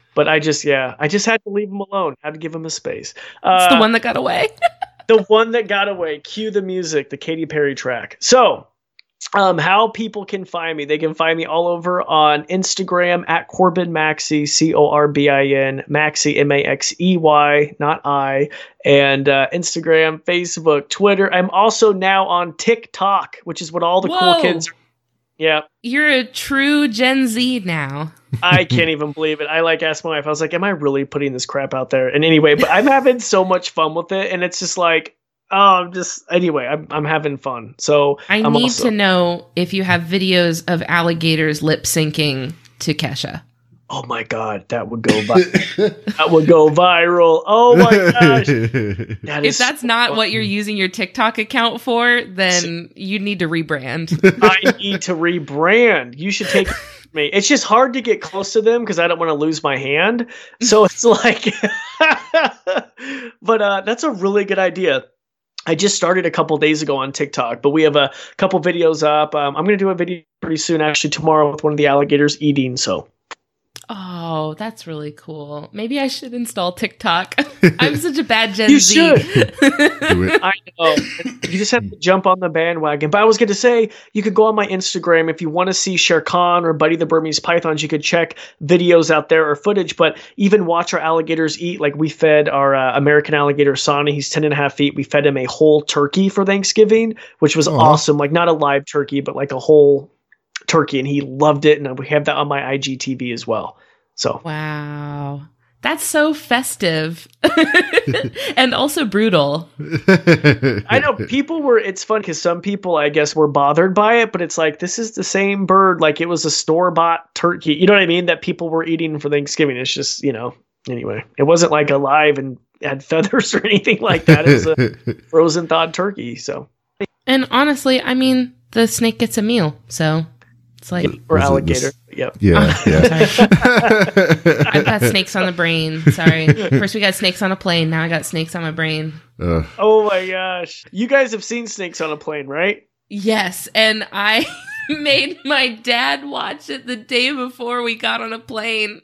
But I just, yeah, I just had to leave him alone. Had to give him a space. It's Uh, the one that got away. the one that got away. Cue the music, the Katy Perry track. So, um, how people can find me. They can find me all over on Instagram at Corbin Maxey, C O R B I N, Maxey, M A X E Y, not I. And uh, Instagram, Facebook, Twitter. I'm also now on TikTok, which is what all the Whoa. cool kids are. Yeah. You're a true Gen Z now. I can't even believe it. I like asked my wife, I was like, am I really putting this crap out there? And anyway, but I'm having so much fun with it. And it's just like, oh, I'm just, anyway, I'm, I'm having fun. So I I'm need also, to know if you have videos of alligators lip syncing to Kesha. oh my God, that would go viral. That would go viral. Oh my gosh. That If is that's so not fun. what you're using your TikTok account for, then you need to rebrand. I need to rebrand. You should take me. It's just hard to get close to them because I don't want to lose my hand. So it's like, but uh, that's a really good idea. I just started a couple days ago on TikTok, but we have a couple videos up. Um, I'm going to do a video pretty soon, actually tomorrow, with one of the alligators eating. So Oh, that's really cool. Maybe I should install TikTok. I'm such a bad Gen you Z. should. Do it. I know. You just have to jump on the bandwagon. But I was going to say, you could go on my Instagram if you want to see Shere Khan or Buddy the Burmese Pythons. You could check videos out there or footage, but even watch our alligators eat. Like we fed our uh, American alligator, Sonny. He's ten and a half feet. We fed him a whole turkey for Thanksgiving, which was Aw. awesome. Like not a live turkey, but like a whole turkey. And he loved it. And we have that on my I G T V as well. So Wow. That's so festive and also brutal. I know people were, it's fun because some people, I guess, were bothered by it, but it's like, this is the same bird. Like it was a store bought turkey. You know what I mean? That people were eating for Thanksgiving. It's just, you know, anyway, it wasn't like alive and had feathers or anything like that. It was a frozen thawed turkey. So, And honestly, I mean, the snake gets a meal. So it's like, or Was it alligator. this- Yep. Yeah, yeah. sorry. I've got snakes on the brain. Sorry. First we got snakes on a plane. Now I got snakes on my brain. Uh, Oh my gosh. You guys have seen snakes on a plane, right? Yes. And I made my dad watch it the day before we got on a plane.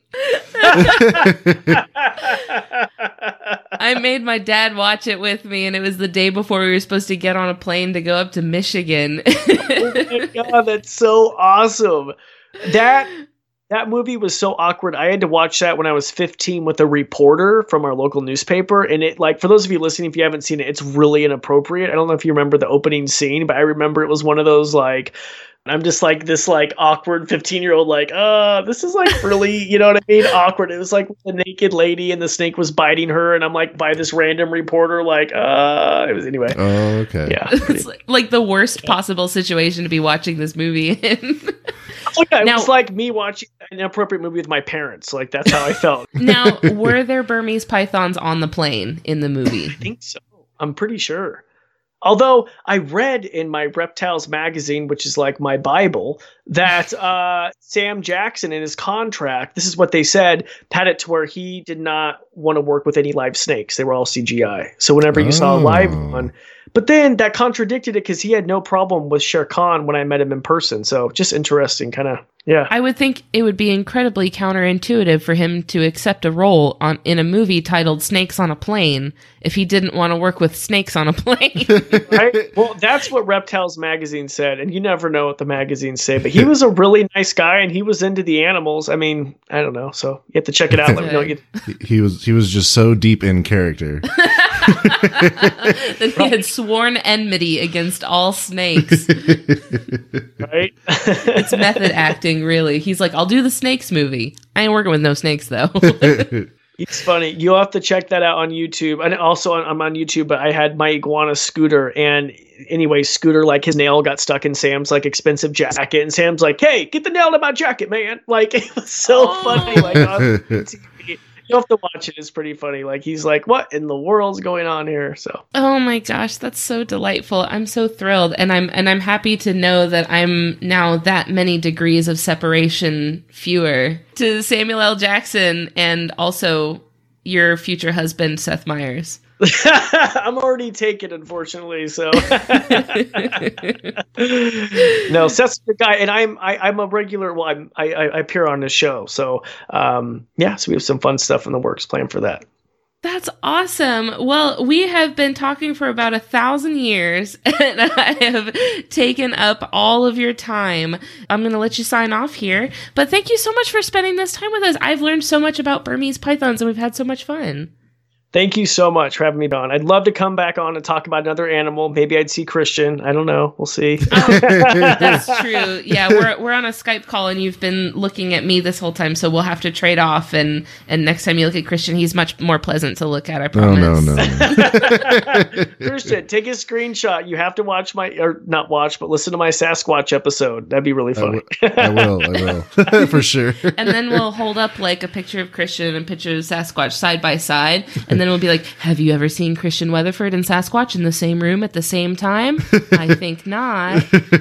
I made my dad watch it with me, and it was the day before we were supposed to get on a plane to go up to Michigan. Oh my God, that's so awesome. That that movie was so awkward. I had to watch that when I was fifteen with a reporter from our local newspaper. And it, like, for those of you listening, if you haven't seen it, it's really inappropriate. I don't know if you remember the opening scene, but I remember it was one of those, like, I'm just like this, like, awkward fifteen year old, like, uh, this is like really, you know what I mean? Awkward. It was like the naked lady and the snake was biting her. And I'm like, by this random reporter, like, uh, it was anyway. oh, okay. Yeah. It's like, like the worst possible situation to be watching this movie in. Oh, yeah, it Now- was like me watching an inappropriate movie with my parents. Like, that's how I felt. Now, were there Burmese pythons on the plane in the movie? I think so. I'm pretty sure. Although I read in my Reptiles magazine, which is like my Bible, that uh, Sam Jackson in his contract, this is what they said, had it to where he did not want to work with any live snakes. They were all C G I. So whenever you saw a live Oh. one, but then that contradicted it because he had no problem with Shere Khan when I met him in person. So just interesting, kind of, yeah. I would think it would be incredibly counterintuitive for him to accept a role on in a movie titled Snakes on a Plane if he didn't want to work with snakes on a plane. Right? Well, that's what Reptiles magazine said, and you never know what the magazines say. But he was a really nice guy, and he was into the animals. I mean, I don't know, so you have to check it out. Let me know what you. He, he was he was just so deep in character. That he had sworn enmity against all snakes. Right? It's method acting, really. He's like, I'll do the snakes movie. I ain't working with no snakes, though. It's funny. You'll have to check that out on YouTube, and also on, I'm on YouTube. But I had my iguana Scooter, and anyway, Scooter, like his nail got stuck in Sam's like expensive jacket, and Sam's like, "Hey, get the nail out of my jacket, man!" Like it was so Oh. funny. Like on T V. You have to watch it. It's pretty funny. Like he's like, "What in the world's going on here?" So Oh my gosh, that's so delightful. I'm so thrilled, and I'm and I'm happy to know that I'm now that many degrees of separation fewer to Samuel L. Jackson, and also your future husband, Seth Meyers? I'm already taken, unfortunately. So no, Seth's the guy, and I'm I, I'm a regular. Well, I'm, I I appear on this show, so um, yeah. So we have some fun stuff in the works planned for that. That's awesome. Well, we have been talking for about a thousand years, and I have taken up all of your time. I'm going to let you sign off here, but thank you so much for spending this time with us. I've learned so much about Burmese pythons, and we've had so much fun. Thank you so much for having me on. I'd love to come back on and talk about another animal. Maybe I'd see Christian. I don't know. We'll see. Oh, that's true. Yeah, we're we're on a Skype call, and you've been looking at me this whole time, so we'll have to trade off. And, and next time you look at Christian, he's much more pleasant to look at, I promise. No, no, no. no. Christian, take a screenshot. You have to watch my, or not watch, but listen to my Sasquatch episode. That'd be really funny. I, w- I will. I will. For sure. And then we'll hold up like a picture of Christian and a picture of Sasquatch side by side, and then we'll be like, have you ever seen Christian Weatherford and Sasquatch in the same room at the same time? I think not.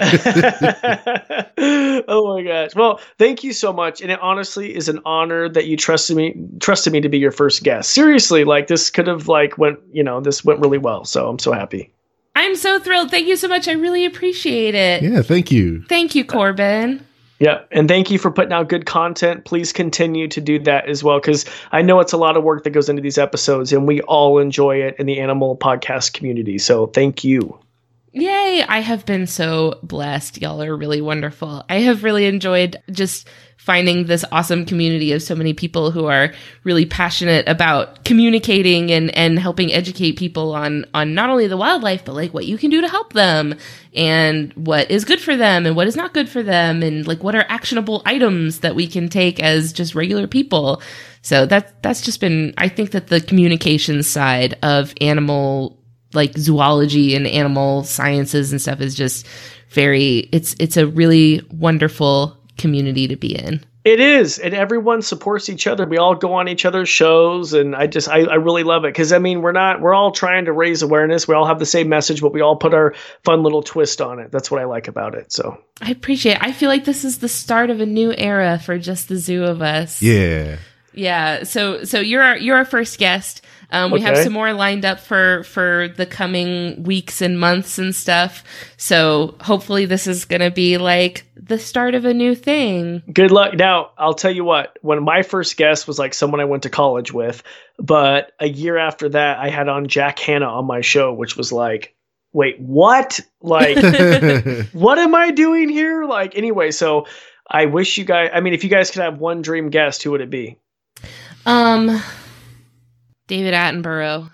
Oh my gosh. Well, thank you so much. And it honestly is an honor that you trusted me trusted me to be your first guest. Seriously, like this could have like went, you know, this went really well. So I'm so happy. I'm so thrilled. Thank you so much. I really appreciate it. Yeah, thank you. Thank you, Corbin. Yeah. And thank you for putting out good content. Please continue to do that as well, because I know it's a lot of work that goes into these episodes, and we all enjoy it in the animal podcast community. So thank you. Yay. I have been so blessed. Y'all are really wonderful. I have really enjoyed just finding this awesome community of so many people who are really passionate about communicating and, and helping educate people on, on not only the wildlife, but like what you can do to help them and what is good for them and what is not good for them. And like, what are actionable items that we can take as just regular people. So that, that's just been, I think that the communications side of animal, like zoology and animal sciences and stuff is just very, it's, it's a really wonderful community to be in. It is, and everyone supports each other. We all go on each other's shows, and I just I, I really love it, because I mean we're not we're all trying to raise awareness. We all have the same message, but we all put our fun little twist on it. That's what I like about it. So I appreciate it. I feel like this is the start of a new era for just the zoo of us. Yeah. Yeah. So so you're our, you're our first guest. Um, we okay. have some more lined up for, for the coming weeks and months and stuff. So hopefully this is going to be like the start of a new thing. Good luck. Now, I'll tell you what, when my first guest was like someone I went to college with, but a year after that, I had on Jack Hanna on my show, which was like, wait, what? Like, what am I doing here? Like, anyway, so I wish you guys, I mean, if you guys could have one dream guest, who would it be? Um... David Attenborough.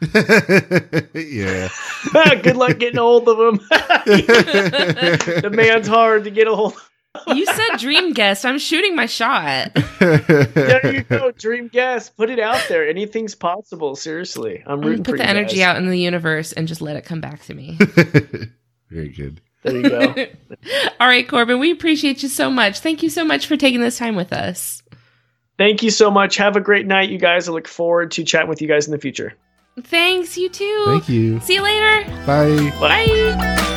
Yeah. Good luck getting a hold of him. The man's hard to get a hold of. You said dream guest. I'm shooting my shot. There you go. Dream guest. Put it out there. Anything's possible. Seriously. I'm rooting Put for the you energy guys. out in the universe and just let it come back to me. Very good. There you go. All right, Corbin, we appreciate you so much. Thank you so much for taking this time with us. Thank you so much. Have a great night, you guys. I look forward to chatting with you guys in the future. Thanks, you too. Thank you. See you later. Bye. Bye.